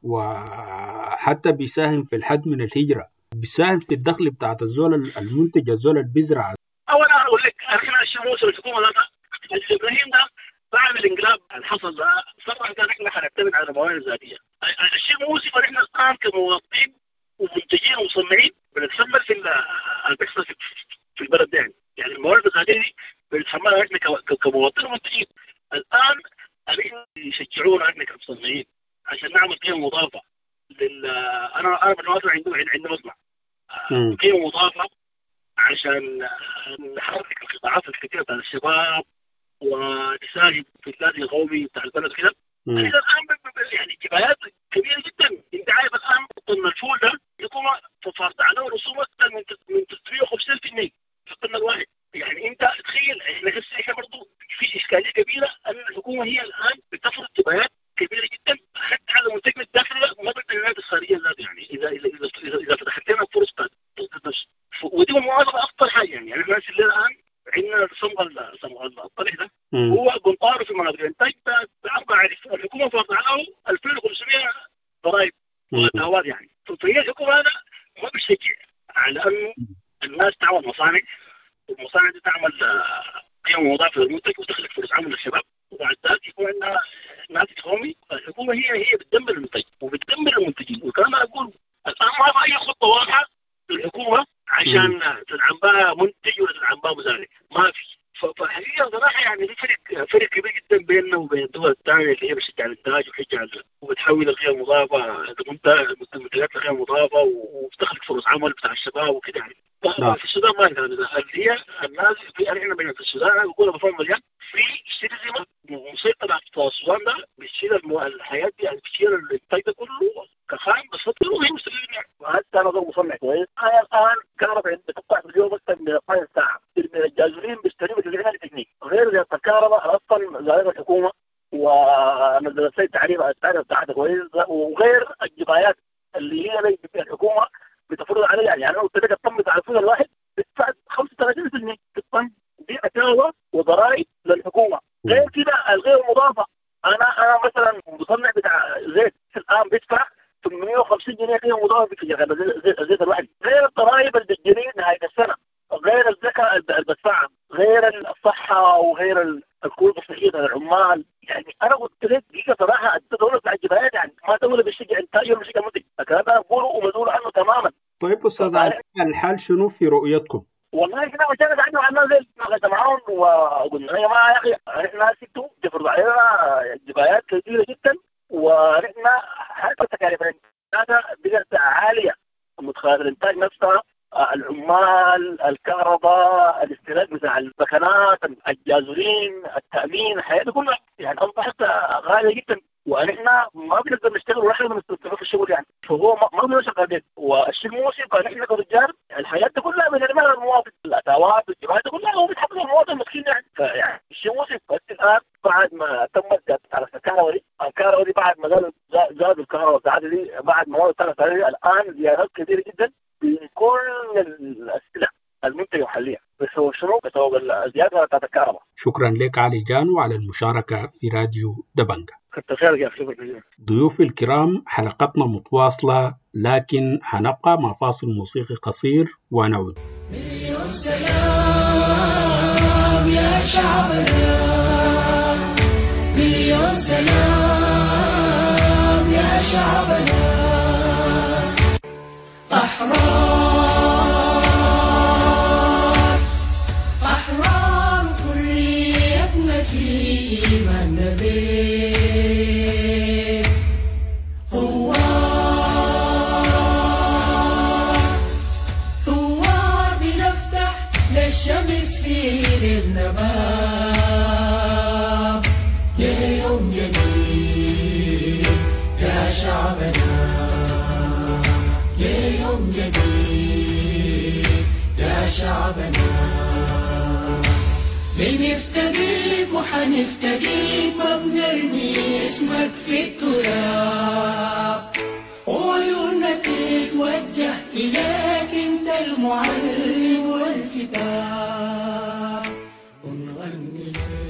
وحتى بيساهم في الحد من الهجرة، بيساهم في الدخل بتاعت الزول المنتج الزول اللي بيزرع. أولا أقول لك احنا الشموس الحكومة ده إبراهيم ده بعد الانقلاب اللي حصل ده صرح كان احنا حنعتمد على الموارد الذاتية. الشيء مؤسف ان احنا الآن كمواطنين ومنتجين ومصنعين بنتحمل في اللي بيحصل في البلد ده يعني. يعني الموارد الذاتية دي بنتحملها احنا كمواطنين ومنتجين. الآن احنا يشجعونا احنا كمصنعين عشان نعمل قيمة مضافة لل انا انا بالمناسبة عندي عندي مصنع قيمة مضافة عشان نحرك القطاعات الكثيرة بتاع الشباب ونساهم في النادي القومي بتاع البلد كده. احنا الان يعني جبايات كبيرة جدا. انت عارف الان طن الفول ده يقوم فرض عليه رسوم من من ثلاثمية وخمسين ألف جنيه في الطن الواحد. يعني انت تخيل احنا هسه احنا برضه في اشكاليه كبيره ان الحكومه هي الان بتفرض جبايات كبيره جدا حتى على منتجنا الداخلي ما بالبلاد الخارجيه ذات يعني. اذا اذا اذا اذا, إذا فتحت لنا فرص بتاعت ودي المواظبه اكثر حاجه يعني. يعني الناس اللي الان عندنا صمغ صمغ الطريق ده هو بنطاره في مناطق الانتاج باربع عارف الحكومه فرض عليه ألفين وخمسمية ضرائب وادوات يعني. فهي الحكومه هذا ما بتشجع على انه الناس تعمل مصانع، والمصانع دي تعمل قيمه مضافه للمنتج وتخلق فرص عمل للشباب، وبعد ذلك يكون عندنا ناتج قومي. الحكومه هي هي بتدمر المنتج وبتدمر المنتجين. وكمان اقول الان ما في اي خطه واضحه للحكومه عشان تدعم بها منتج ولا تدعم بها مزارع، ما في. فحقيقة صراحة يعني في فرق فرق كبير جدا بيننا وبين الدول الثانية اللي هي بتشجع الإنتاج وبتشجع وبتحول القيمة المضافة المنتجات لقيمة مضافة وبتخلق فرص عمل بتاع الشباب وكده يعني. في السودان ما عندنا اللي هي الناس في احنا بين في السودان انا بقول بفهم مليان في سيستم مسيطر على اقتصاد السودان ده بتشيل الحياة دي يعني بتشيل الإنتاج ده كله كخام بس كله هي مستفيدين يعني. وهذا انا ضرب مصنع كويس. انا الان كهرباء بتقطع في اليوم اكثر من اثناشر ساعة. الجازولين بيشتري بتلقيها الاثنين غير زي الكهرباء اصلا زي الحكومه ونزل السيد تعريف التعريف بتاعتها كويس، وغير الجبايات اللي هي الحكومه بتفرض عليها يعني. يعني لو تلقى الطن بتاع الفوز الواحد بتدفع خمسة وثلاثين بالمئة في الطن، دي عتاوه وضرائب للحكومه. غير كده الغير مضافه، انا انا مثلا مصنع بتاع زيت الان بيدفع ثمانمئة وخمسين جنيه قيمه مضافه في الزيت الواحد، غير الضرائب اللي بتجري نهايه السنه، غير الزكاة البدفعها، غير الصحة وغير القروض الصحية للعمال. يعني أنا قلت لك دقيقة صراحة الدولة بتاع الجبهات يعني ما دولة بتشجع إنتاج ولا بتشجع منتج، الكلام ده أقوله ومسؤول عنه تماما. طيب أستاذ علي، الحال شنو في رؤيتكم؟ والله كده مشاكل عنده عنا زي ما جمعون وقلنا يا جماعة يا أخي إحنا ستوا تفرضوا علينا جبهات كثيرة جدا، ونحن حتى تكاليف هذا بقت عالية، مدخلات الإنتاج نفسها، العمال، الكهرباء، الاستهلاك بتاع البكنات، الجازولين، التأمين، الحياة دي كلها يعني أصبحت غالية جدا، ونحن ما بنقدر نشتغل ونحن بنستمر في الشغل يعني. فهو ما بنقدر نشتغل والشيء موسم فنحن كرجال الحياة دي كلها بنرميها للمواطن، الأدوات والجبهات كلها هو بيتحمل المواطن المسكين يعني. فيعني الشيء موسم بس الآن بعد ما تمت على الكهرباء دي، الكهرباء دي بعد ما زاد الكهرباء بتاعتها دي بعد ما هو ثلاث سنين الآن زيادات كثيرة جدا بكل الأسئلة المنتجة محلية بسبب شنو؟ بسبب الزيادة بتاعت الكهرباء. شكرا لك علي جانو على المشاركة في راديو دبنجة. كنت خير يا أخي. ضيوفي الكرام، حلقتنا متواصلة لكن حنبقى مع فاصل موسيقي قصير ونعود. مليون سلام يا شعبنا، مليون سلام يا شعبنا، أحرار أحرار حريتنا في إيماننا بيه، ثوار ثوار بنفتح للشمس في ليلنا باب، يا يوم جديد يا شعبنا، يا يوم جديد يا شعبنا، بنفتديك وحنفتديك ما بنرمي اسمك في التراب، وعيوننا تتوجه إليك انت المعلم والكتاب، ونغني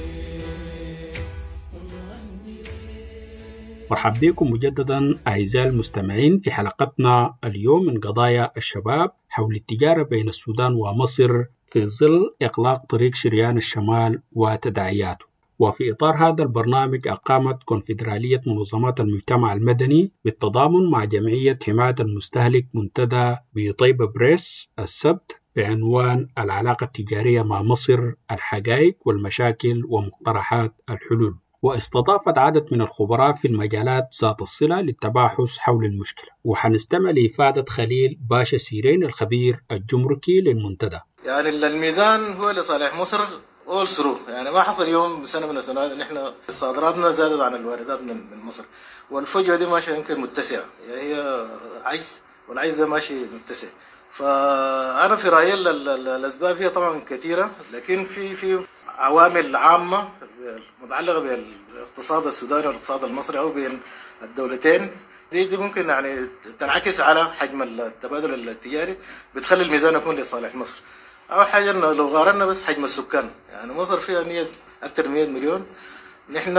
مرحبا بكم مجددا أعزائي المستمعين في حلقتنا اليوم من قضايا الشباب حول التجارة بين السودان ومصر في ظل إغلاق طريق شريان الشمال وتداعياته. وفي إطار هذا البرنامج أقامت كونفدرالية منظمات المجتمع المدني بالتضامن مع جمعية حماية المستهلك منتدى بطيبة بريس السبت بعنوان العلاقة التجارية مع مصر، الحقائق والمشاكل ومقترحات الحلول، واستضافت عدد من الخبراء في المجالات ذات الصلة للتباحث حول المشكلة. وحنستمع لإفادة خليل باشا سيرين الخبير الجمركي للمنتدى. يعني الميزان هو لصالح مصر أول سرو، يعني ما حصل يوم سنة من السنوات إن إحنا صادراتنا زادت عن الواردات من مصر، والفجوة دي ماشية يمكن متسعة، يعني هي عجز والعجز ده ماشي متسع. فأنا في رأيي الأسباب هي طبعا كثيرة، لكن في في عوامل عامة متعلقة بالاقتصاد السوداني والاقتصاد المصري أو بين الدولتين، دي, دي ممكن يعني تنعكس على حجم التبادل التجاري، بتخلي الميزان يكون لصالح مصر. أول حاجة إنه لو قارنا بس حجم السكان، يعني مصر فيها مية أكثر من مية مليون، نحن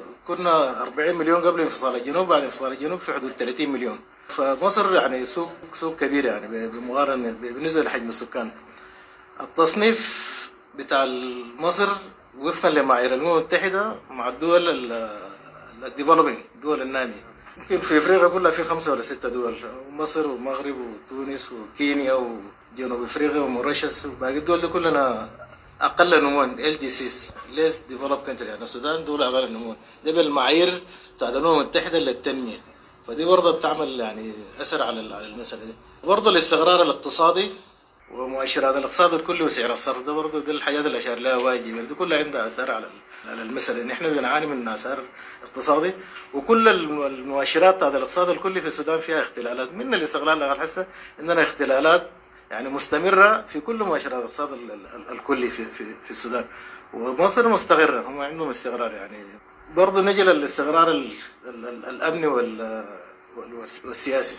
كنا أربعين مليون قبل انفصال الجنوب، بعد انفصال الجنوب في حدود ثلاثين مليون. فمصر يعني سوق سوق كبير يعني بمقارنة بالنسبة لحجم السكان. التصنيف بتاع مصر وفقا لمعايير الأمم المتحدة مع الدول الديفلوبينج، الدول النامية، يمكن في افريقيا كلها في خمسة ولا ستة دول، مصر والمغرب وتونس وكينيا وجنوب افريقيا وموريشيوس وباقي الدول دي كلنا اقل نموا ال دي سيس ليس ديفلوب كنتري. يعني السودان دوله اقل نموا، ده بالمعايير بتاعت الامم المتحده للتنميه، فدي برضه بتعمل يعني اثر على المساله دي. برضه الاستقرار الاقتصادي ومؤشرات الاقتصاد الكلي وسعر الصرف، ده برضه دي الحاجات اللي اشار لها واجب، دي كلها عندها اثار على على المساله. نحن بنعاني من اثار اقتصادي، وكل المؤشرات بتاعت الاقتصاد الكلي في السودان فيها اختلالات، من الاستقلال لغايه هسه عندنا اختلالات يعني مستمره في كل مؤشرات الاقتصاد الكلي في في في السودان. ومصر مستقره، هم عندهم استقرار. يعني برضه نجي للاستقرار الامني والسياسي،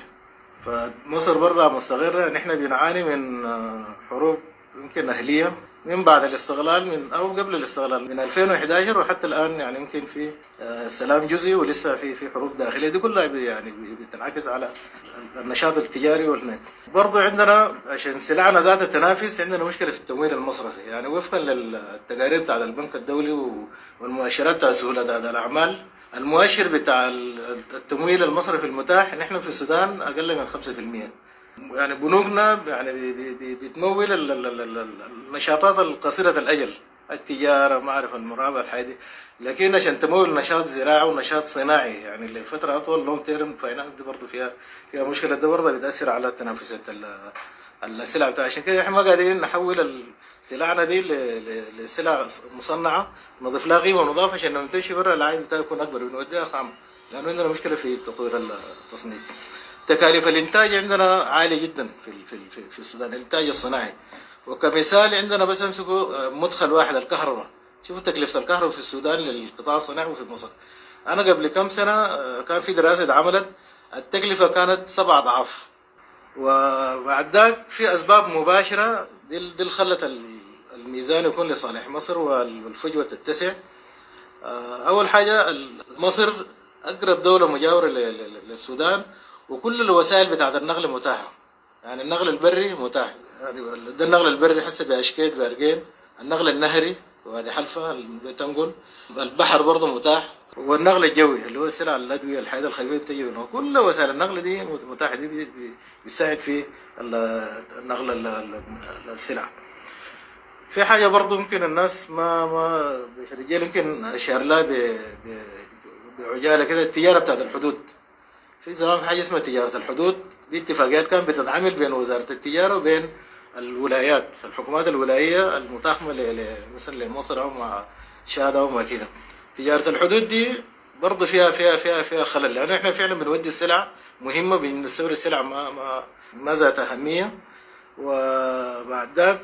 فمصر برضه مستقرة. نحن بنعاني من حروب يمكن أهلية من بعد الاستقلال، من أو قبل الاستقلال من ألفين وإحدى عشر وحتى الآن، يعني يمكن في سلام جزئي ولسه في في حروب داخلية، دي كلها يعني بتنعكس على النشاط التجاري والنهي. برضه عندنا عشان سلعنا ذات التنافس عندنا مشكلة في التمويل المصرفي. يعني وفقا للتقارير بتاع البنك الدولي والمؤشرات بتاع سهولة الأعمال، المؤشر بتاع التمويل المصرفي المتاح نحن في السودان أقل من خمسة في المية. يعني بنوكنا يعني بتمول النشاطات القصيرة الأجل، التجارة، معرفة المرابحة، الحاجة دي. لكن عشان تمول نشاط زراعي ونشاط صناعي يعني لفترة أطول، لونج تيرم فاينانس، دي برضه فيها فيها مشكلة، ده برضه بتأثر على تنافسية السلع بتاعها. عشان كده احنا ما قادرين نحول سلعنا دي لسلع مصنعة نضيف لها قيمة مضافة عشان لما تمشي برا العائد بتاعها يكون أكبر، بنوديها خام، لأنه عندنا مشكلة في تطوير التصنيع. تكاليف الإنتاج عندنا عالية جدا في في في السودان، الإنتاج الصناعي. وكمثال عندنا بس امسكوا مدخل واحد الكهرباء، شوفوا تكلفة الكهرباء في السودان للقطاع الصناعي وفي مصر. أنا قبل كم سنة كان في دراسة عملت التكلفة كانت سبع أضعاف، وبعد ذاك في أسباب مباشرة دي اللي خلت الميزان يكون لصالح مصر والفجوة تتسع. أول حاجة مصر أقرب دولة مجاورة للسودان، وكل الوسائل بتاعت النقل متاحة. يعني النقل البري متاح، يعني ده النقل البري حسب بأشكيت بأرجين، النقل النهري وهذه حلفة بتنقل، البحر برضه متاح، والنقل الجوي اللي هو السلع الأدوية الحاجات الخفيفة بتجي منه. كل وسائل النقل دي متاحة، دي بيساعد في النقل السلع. في حاجة برضه ممكن الناس ما ما رجال يمكن أشار لها بعجالة كده، التجارة بتاعت الحدود. في زمان في حاجة اسمها تجارة الحدود، دي اتفاقيات كان بتتعامل بين وزارة التجارة وبين الولايات، الحكومات الولاية المتاخمة مثلا لمصر أو مع تشاد أو ما كده. تجارة الحدود دي برضه فيها فيها فيها فيها خلل، لأنه إحنا فعلا بنودي السلع مهمة، بنستورد السلع ما ما ما ذات أهمية. وبعد ذاك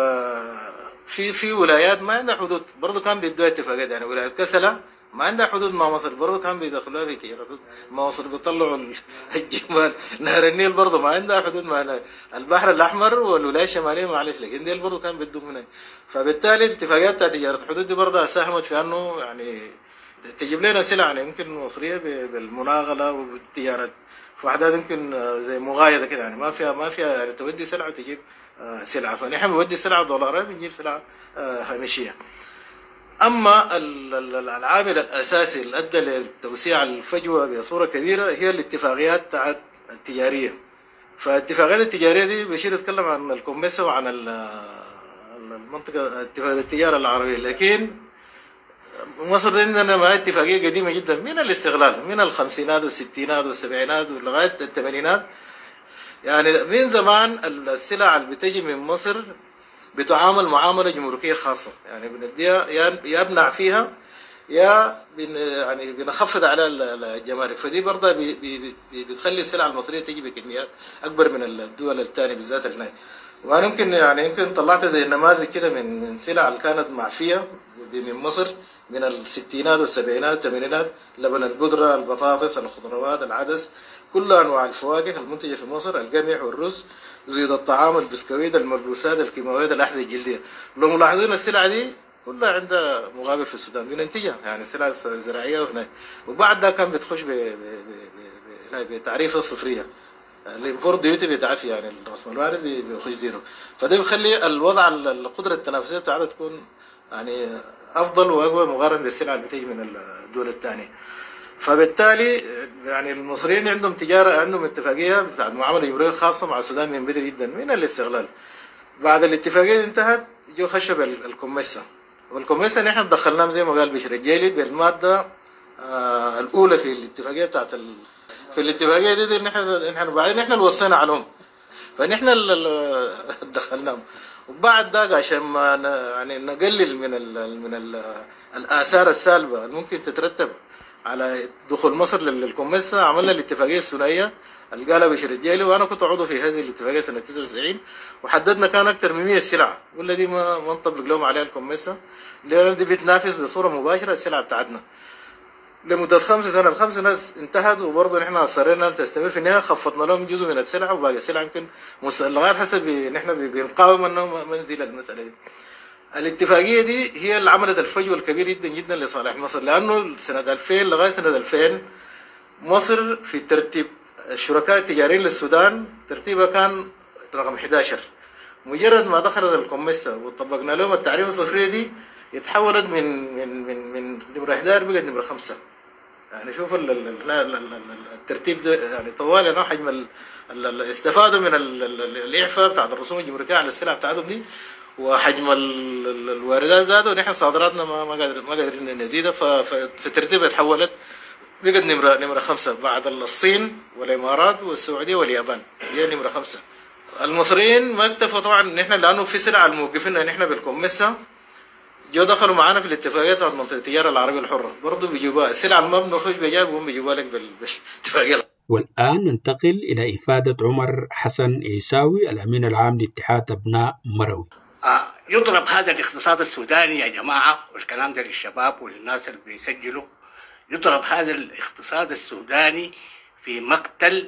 في في ولايات ما عندها حدود برضه كان بيدوها اتفاقيات. يعني ولاية كسلة ما عندها حدود مع مصر، برضه كان بيدخلوها في تجارة مع مصر، بيطلعوا الجمال. نهر النيل برضه ما عندها حدود مع البحر الأحمر والولاية الشمالية، معلش، لكن ديل برضه كان بيدوم هنا. فبالتالي الاتفاقيات بتاعت تجارة الحدود دي برضه ساهمت في أنه يعني تجيب لنا سلع يعني يمكن مصرية بالمناغلة وبالتجارة في وحدات يمكن زي مغايضة كده، يعني ما فيها ما فيها يعني تودي سلعة وتجيب سلعة. فنحن بنودي سلعة دولارات بنجيب سلعة هامشية. أما العامل الأساسي اللي أدى لتوسيع الفجوة بصورة كبيرة هي الاتفاقيات التجارية. فالاتفاقيات التجارية دي بشير تتكلم عن الكوميسا وعن المنطقة اتفاقية التجارة العربية، لكن مصر عندنا ما اتفاقية قديمة جدا من الاستغلال، من الخمسينات والستينات والسبعينات ولغاية الثمانينات. يعني من زمان السلع اللي بتجي من مصر بتعامل معاملة جمركية خاصة، يعني بنديها يا بنع فيها يا بن يعني بنخفض على الجمارك. فدي برضه بي بي بتخلي السلع المصرية تجي بكميات أكبر من الدول الثانية بالذات الهناك. وأنا يمكن يعني يمكن طلعت زي النماذج كده من من سلع اللي كانت معفية من مصر من الستينات والسبعينات والثمانينات، لبن البودرة، البطاطس، الخضروات، العدس، كل أنواع الفواكه المنتجة في مصر، القمح والرز، زيوت الطعام، البسكويت، الملبوسات، الكيماويات، الأحذية الجلدية. لو ملاحظين السلع دي كلها عندها مقابل في السودان بننتجها، يعني السلع الزراعيه هناك. وبعد ده كان بتخش ب- ب- ب- ب- بتعريفه الصفريه، الامبورت ديوتي بيتعافي، يعني الرسم الوارد بي- بيخش زيرو. فده بيخلي الوضع ال- القدره التنافسيه بتاعتها تكون يعني افضل واقوى مقارنه بالسلع اللي بتيجي من الدول الثانيه. فبالتالي يعني المصريين عندهم تجاره، عندهم اتفاقيه بتاعت معامله جمهوريه خاصه مع السودان من بدري جدا من الاستغلال. بعد الاتفاقيه دي انتهت جو خشب ال- الكوميسا، والكوميسا نحن دخلناهم زي ما قال بشر الجيلي بالماده آه الاولى في الاتفاقيه بتاعت ال... في الاتفاقيه دي, دي نحن نحن بعدين نحن اللي وصينا عليهم، فنحن اللي دخلناهم. وبعد ده عشان ما ن- يعني نقلل من ال من ال الاثار السالبه الممكن تترتب على دخول مصر للكوميسا، عملنا الاتفاقيه الثنائيه اللي قالها بشر الجيلي، وانا كنت عضو في هذه الاتفاقيه سنه تسعة وتسعين، وحددنا كان اكثر من مية سلعه، ولا دي ما ما نطبق لهم عليها الكوميسا لان دي بتنافس بصوره مباشره السلعه بتاعتنا لمده خمس سنوات. الخمس سنوات انتهت وبرضه نحن اصرينا ان تستمر، في النهايه خفضنا لهم جزء من السلع وباقي السلع يمكن لغايه حسب نحن بنقاوم انه ما نزيل المساله دي. الاتفاقيه دي هي اللي عملت الفجوه الكبير جدا جدا لصالح مصر، لانه سنه ألفين لغايه سنه ألفين مصر في ترتيب الشركاء التجاريين للسودان ترتيبها كان رقم إحدى عشر. مجرد ما دخلت الكوميسا وطبقنا لهم التعريف الصفريه دي اتحولت من من من من نمره إحدى عشر بقت نمره خمسة. يعني شوف ال ال ال ال ال الترتيب ده يعني طوال يعني حجم ال ال ال استفادوا من ال ال الاعفاء بتاعت الرسوم الجمركيه على السلع بتاعتهم دي، وحجم ال ال الواردات زادوا، ونحن صادراتنا ما ما قادر ما قادرين نزيدها، ففي الترتيب اتحولت بقت نمره نمره خمسة بعد الصين والامارات والسعوديه واليابان، هي نمره خمسة. المصريين ما اكتفوا طبعا نحن لانه في سلع الموقفين نحن بالكوميسا جو دخلوا معانا في الاتفاقيات بتاعت منطقه التجاره العربيه الحره، برضه بيجيبوها السلع اللي ما بنخش بيها وهم بيجيبوها لك بالاتفاقيه. والآن ننتقل إلى إفادة عمر حسن عيساوي الأمين العام لاتحاد أبناء مروي. آه يضرب هذا الاقتصاد السوداني يا جماعة، والكلام ده للشباب وللناس اللي بيسجلوا، يضرب هذا الاقتصاد السوداني في مقتل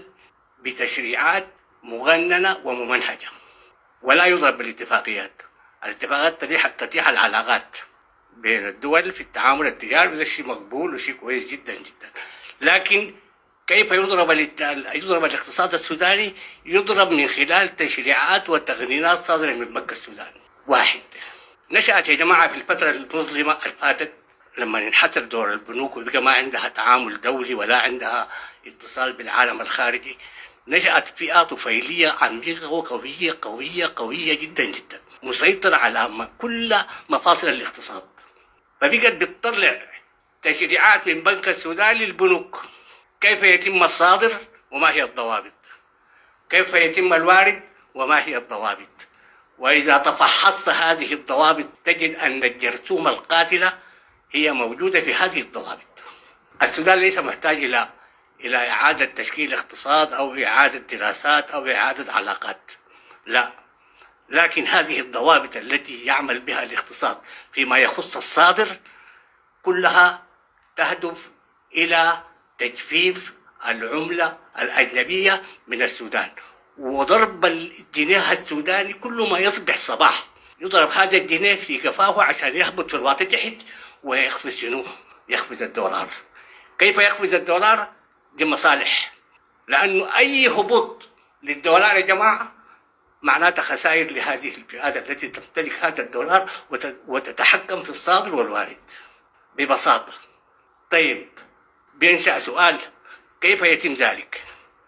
بتشريعات مغننة وممنهجة، ولا يضرب بالاتفاقيات. الاتفاقات تتيح تتيح العلاقات بين الدول في التعامل التجاري، وده شيء مقبول وشيء كويس جدا جدا. لكن كيف يضرب يضرب الاقتصاد السوداني؟ يضرب من خلال تشريعات وتقنينات صادرة من بنك السودان. واحد، نشأت يا جماعة في الفترة المظلمة الفاتت لما انحسر دور البنوك وبقى ما عندها تعامل دولي ولا عندها اتصال بالعالم الخارجي، نشأت فئة طفيلية عميقة وقوية قوية قوية جدا جدا مسيطرة على كل مفاصل الاقتصاد، فبقت بتطلع تشريعات من بنك السودان للبنوك، كيف يتم الصادر وما هي الضوابط، كيف يتم الوارد وما هي الضوابط. وإذا تفحصت هذه الضوابط تجد أن الجرثومة القاتلة هي موجودة في هذه الضوابط. السودان ليس محتاج إلى إلى إعادة تشكيل اقتصاد أو إعادة دراسات أو إعادة علاقات، لا، لكن هذه الضوابط التي يعمل بها الاقتصاد فيما يخص الصادر كلها تهدف إلى تجفيف العملة الأجنبية من السودان وضرب الجنيه السوداني. كل ما يصبح صباح يضرب هذا الجنيه في قفاه عشان يهبط في الواطي تحت ويخفز شنو؟ يخفز الدولار. كيف يخفز الدولار؟ دي مصالح، لأنه أي هبوط للدولار يا جماعة معناتها خسائر لهذه الفئات التي تمتلك هذا الدولار وتتحكم في الصادر والوارد ببساطة. طيب بينشأ سؤال، كيف يتم ذلك؟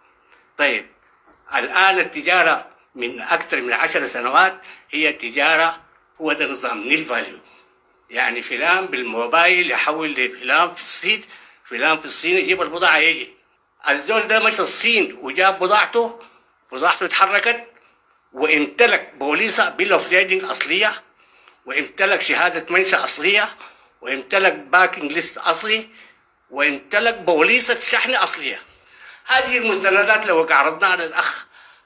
طيب الآن التجارة من أكثر من عشر سنوات هي تجارة، هو ده نظام نيل فاليو، يعني فلان بالموبايل يحول لفلان في الصين، فلان في الصين يجيب البضاعة يجي. الزول ده مشى الصين وجاب بضاعته، بضاعته اتحركت وامتلك بوليصة بيل اوف ليدنج أصلية، وامتلك شهادة منشأ أصلية، وامتلك باكينج ليست أصلي، وامتلك بوليصة شحن أصلية. هذه المستندات لو عرضناها للأخ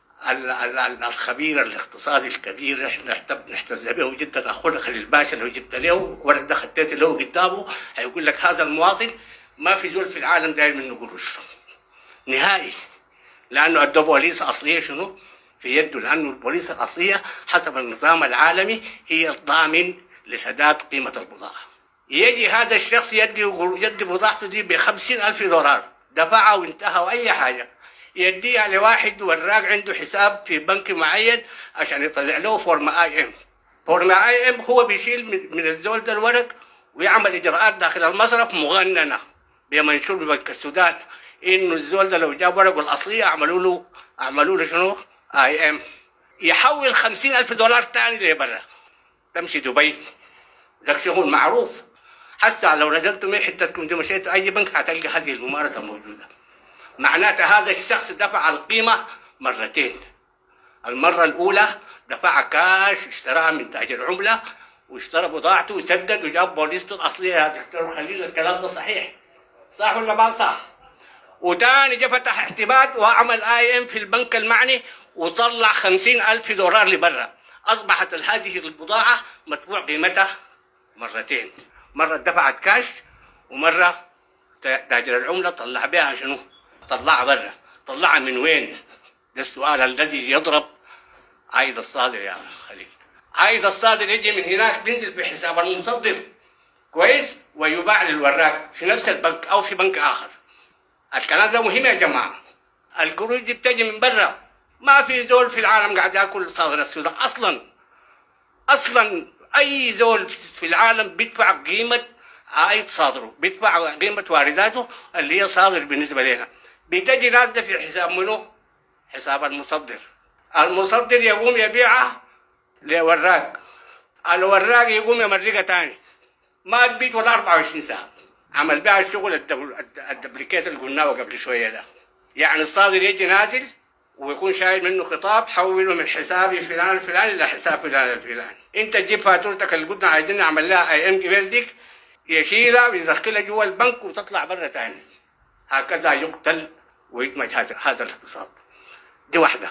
الخبير الاقتصادي الكبير احنا نحتز به جدا، أخونا خليل باشا لو جبت له ورد ده خطيت له قدامه هيقول لك هذا المواطن ما في زول في العالم داير منه قروش نهائي، لأنه أدى بوليصة أصلية شنو في يده، لأنه البوليصة الأصلية حسب النظام العالمي هي الضامن لسداد قيمة البضاعة. يجي هذا الشخص يدي يدي بضاعته دي بخمسين ألف دولار، دفعها وانتهى وأي حاجة، يديها لواحد وراق عنده حساب في بنك معين عشان يطلع له فورم اي ام. فورم اي ام هو بيشيل من الزول ده الورق ويعمل اجراءات داخل المصرف مغننه بمنشور بنك السودان انه الزول ده لو جاب ورقه الاصليه عملوا له عملوا له شنو؟ اي ام. يحول خمسين ألف دولار ثاني لبرا، تمشي دبي، ده شغل معروف. حتى لو نزلتوا من حتتكم دي مشيتوا اي بنك هتلقى هذه الممارسه موجوده. معناته هذا الشخص دفع القيمة مرتين. المرة الأولى دفع كاش، اشتراها من تاجر عملة واشترى بضاعته وسدد وجاب بوليسته الأصلية. دكتور خليل الكلام ده صحيح؟ صح ولا ما صح؟ وتاني جا فتح اعتماد وعمل اي ام في البنك المعني وطلع خمسين ألف دولار لبرا. أصبحت هذه البضاعة مدفوع قيمتها مرتين، مرة دفعت كاش ومرة تاجر العملة طلع بها شنو؟ طلعها برا. طلعها من وين؟ ده السؤال الذي يضرب عايز الصادر يا خليل. عايز الصادر يجي من هناك بينزل في حساب المصدر كويس ويباع للوراق في نفس البنك او في بنك اخر. الكلام ده مهم يا جماعه. القروض دي بتجي من برا، ما في زول في العالم قاعد ياكل صادر السودان اصلا. اصلا اي زول في العالم بيدفع قيمه عائد صادره، بيدفع قيمه وارداته اللي هي صادر بالنسبه لنا. بتجي نازله في حساب منو؟ حساب المصدر. المصدر يقوم يبيعها لوراق، الوراق يقوم يمرقها تاني، ما تبيت ولا أربعة وعشرين ساعه. عمل بها الشغل الدبليكيت اللي قلناه قبل شويه ده. يعني الصادر يجي نازل ويكون شايل منه خطاب حوله من حساب فلان الفلاني الى حساب فلان الفلاني. انت تجيب فاتورتك اللي قلنا عايزين نعمل لها اي ام قبل ديك، يشيلها ويدخلها جوا البنك وتطلع برا تاني. هكذا يقتل ويدمج هذا هذا الاقتصاد. دي واحدة.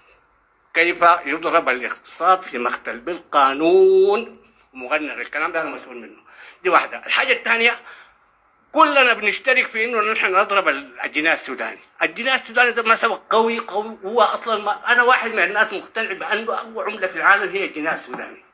كيف يضرب الاقتصاد في مقتل بالقانون مغنر. الكلام ده أنا مسؤول منه. دي واحدة. الحاجة الثانية كلنا بنشترك في إنه نحن نضرب الجنيه السوداني. الجنيه السوداني ده ما سبب قوي قوي هو أصلا ما أنا واحد من الناس مقتنع بأنه أقوى عملة في العالم هي الجنيه السوداني.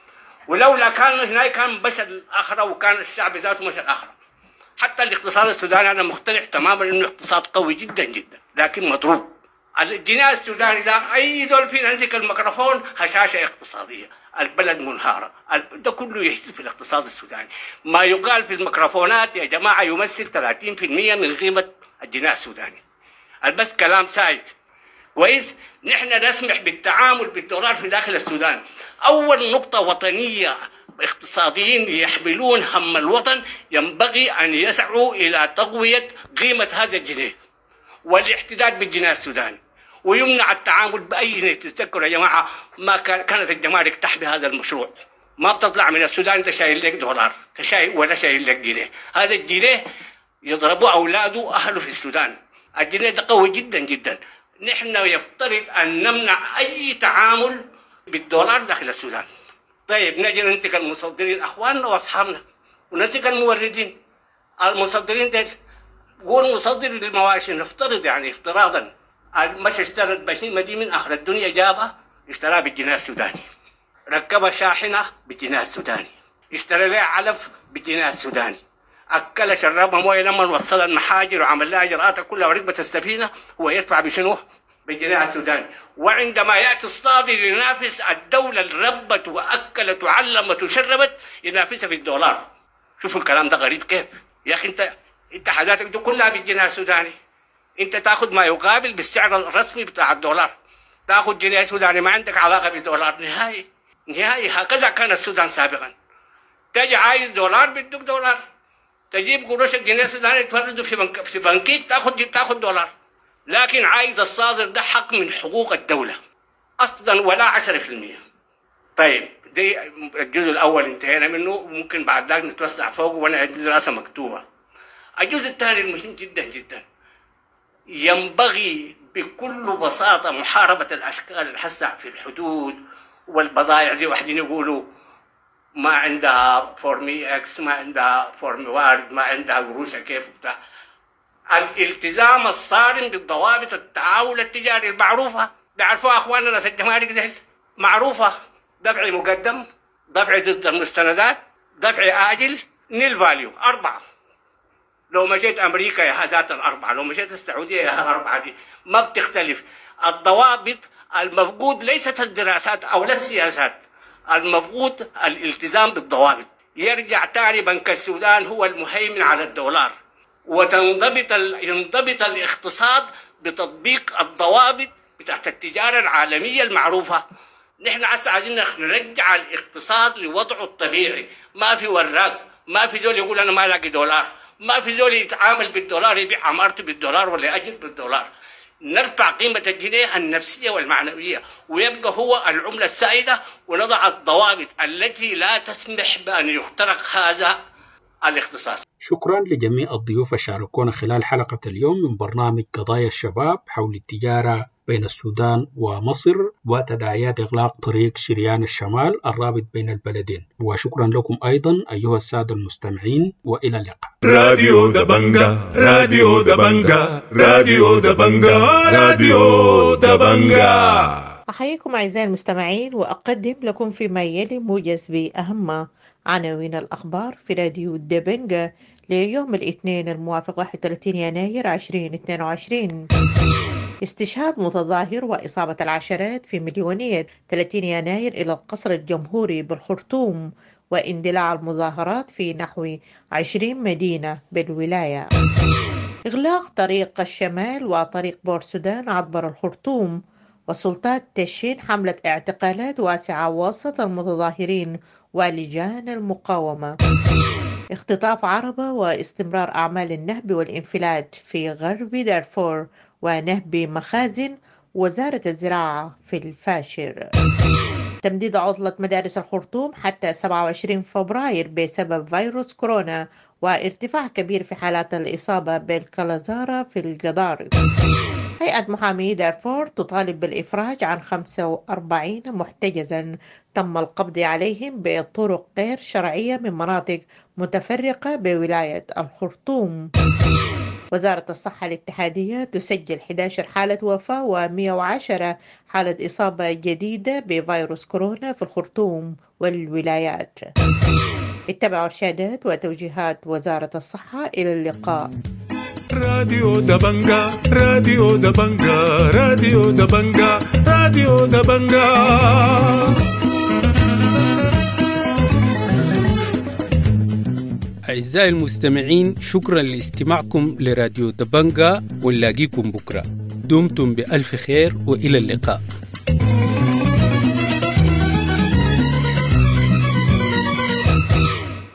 ولولا كان هناك كان بشر الآخرة وكان الشعب ذاته مش الآخرة. حتى الاقتصاد السوداني أنا مقتنع تماما إنه اقتصاد قوي جدا جدا لكن مضروب. الجنيه السوداني ده أي دول فينا يمسك الميكروفون هشاشة اقتصادية، البلد منهارة، ده كله يحس في الاقتصاد السوداني. ما يقال في الميكروفونات يا جماعة يمثل ثلاثين بالمئة من قيمة الجنيه السوداني. بس كلام سايب كويس. نحن نسمح بالتعامل بالدولار في داخل السودان. أول نقطة وطنية اقتصاديين يحملون هم الوطن ينبغي أن يسعوا إلى تقوية قيمة هذا الجنيه والاحتداد بالجنيه السوداني، ويمنع التعامل بأي جنيه. تذكروا يا جماعة ما كانت الجمارك تحمي هذا المشروع. ما بتطلع من السودان أنت شايل لك دولار تشايل ولا شايل لك جنيه. هذا الجنيه يضربوا أولاده أهله في السودان. الجنيه ده قوي جدا جدا. نحن يفترض أن نمنع أي تعامل بالدولار داخل السودان. طيب نجي نمسك المصدرين أخواننا وأصحابنا ونمسك الموردين. المصدرين ده قول مصدر للمواشي نفترض يعني افتراضا مش اشترى البشيمة دي من آخر الدنيا جابها اشتراها بالجنيه السوداني، ركبها شاحنة بالجنيه السوداني، اشترى لها علف بالجنيه السوداني، أكل شربها مويه لما وصل المحاجر وعمل لها إجراءاتها كلها وركبت السفينة هو يدفع بشنو؟ بالجنيه السوداني. وعندما يأتي الصادر ينافس الدولة اللي ربت وأكلت وعلمت وشربت ينافسها في الدولار. شوفوا الكلام ده غريب كيف يا أخي. أنت أنت حاجاتك دي كلها بالجنيه السوداني. أنت تأخذ ما يقابل بالسعر الرسمي بتاع الدولار، تأخذ جنيه سوداني ما عندك علاقة بالدولار نهائي نهائي. هكذا كان السودان سابقا. تجي عايز دولار بدك دولار، تجيب قروش الجنيه السوداني تفرده في بنك في بنكيك تأخذ تأخذ دولار. لكن عايز الصادر ده حق من حقوق الدولة أصلا ولا عشرة في المية. طيب دي الجزء الأول انتهينا منه، ممكن بعد ذلك نتوسع فوقه وأنا عندي دراسة مكتوبة. الجزء الثاني المهم جدا جدا ينبغي بكل بساطة محاربة الأشكال الحسع في الحدود والبضائع. زي واحدين يقولوا ما عندها فورمي اكس، ما عندها فورمي وارد، ما عندها قروشة كيف بتاع. الالتزام الصارم بالضوابط التعامل التجاري المعروفة بيعرفوها اخواننا ناس الجمارك دي معروفة. دفع مقدم دفع ضد المستندات، دفع آجل، نيل فاليو، أربعة. لو مشيت أمريكا يا ذات الأربعة، لو مشيت السعودية يا الأربعة دي ما بتختلف. الضوابط المفقود ليست الدراسات أو لا السياسات، المفقود الالتزام بالضوابط. يرجع تاني بنك السودان هو المهيمن على الدولار، وتنضبط ينضبط الاقتصاد بتطبيق الضوابط بتاعت التجارة العالمية المعروفة. نحن عسى عايزين نرجع الاقتصاد لوضعه الطبيعي، ما في وراق، ما في زول يقول أنا ما لاقي دولار، ما في زول يتعامل بالدولار يبيع عمارته بالدولار ولا يأجر بالدولار. نرفع قيمة الجنيه النفسية والمعنوية ويبقى هو العملة السائدة، ونضع الضوابط التي لا تسمح بأن يخترق هذا الاقتصاد. شكرا لجميع الضيوف شاركونا خلال حلقة اليوم من برنامج قضايا الشباب حول التجارة بين السودان ومصر وتداعيات إغلاق طريق شريان الشمال الرابط بين البلدين. وشكرا لكم أيضا أيها السادة المستمعين، وإلى اللقاء. راديو دبنجا راديو دبنجا راديو دبنجا راديو دبنجا. أحييكم أعزائي المستمعين، وأقدم لكم فيما يلي موجز بأهم عناوين الأخبار في راديو دبنجا ليوم الاثنين الموافق واحد وثلاثين يناير ألفين واثنين وعشرين. استشهاد متظاهر وإصابة العشرات في مليونية ثلاثين يناير إلى القصر الجمهوري بالخرطوم، واندلاع المظاهرات في نحو عشرين مدينة بالولاية. إغلاق طريق الشمال وطريق بورسودان عبر الخرطوم، والسلطات تشن حملة اعتقالات واسعة وسط المتظاهرين ولجان المقاومة. اختطاف عربة واستمرار أعمال النهب والانفلات في غرب دارفور ونهب مخازن وزارة الزراعة في الفاشر. تمديد عطلة مدارس الخرطوم حتى سبعة وعشرين فبراير بسبب فيروس كورونا، وارتفاع كبير في حالات الإصابة بالكالازارا في القضارف. هيئة محامي دارفور تطالب بالإفراج عن خمسة وأربعين محتجزا تم القبض عليهم بطرق غير شرعية من مناطق متفرقة بولاية الخرطوم. وزارة الصحة الاتحادية تسجل أحد عشر حالة وفاة ومئة وعشرة حالة إصابة جديدة بفيروس كورونا في الخرطوم والولايات. اتبعوا إرشادات وتوجيهات وزارة الصحة. إلى اللقاء. راديو دبنجا راديو دبنجا راديو دبنجا راديو دبنجا. أعزائي المستمعين، شكرا لاستماعكم لراديو دبنجا، ونلاقيكم بكرة. دمتم بألف خير وإلى اللقاء.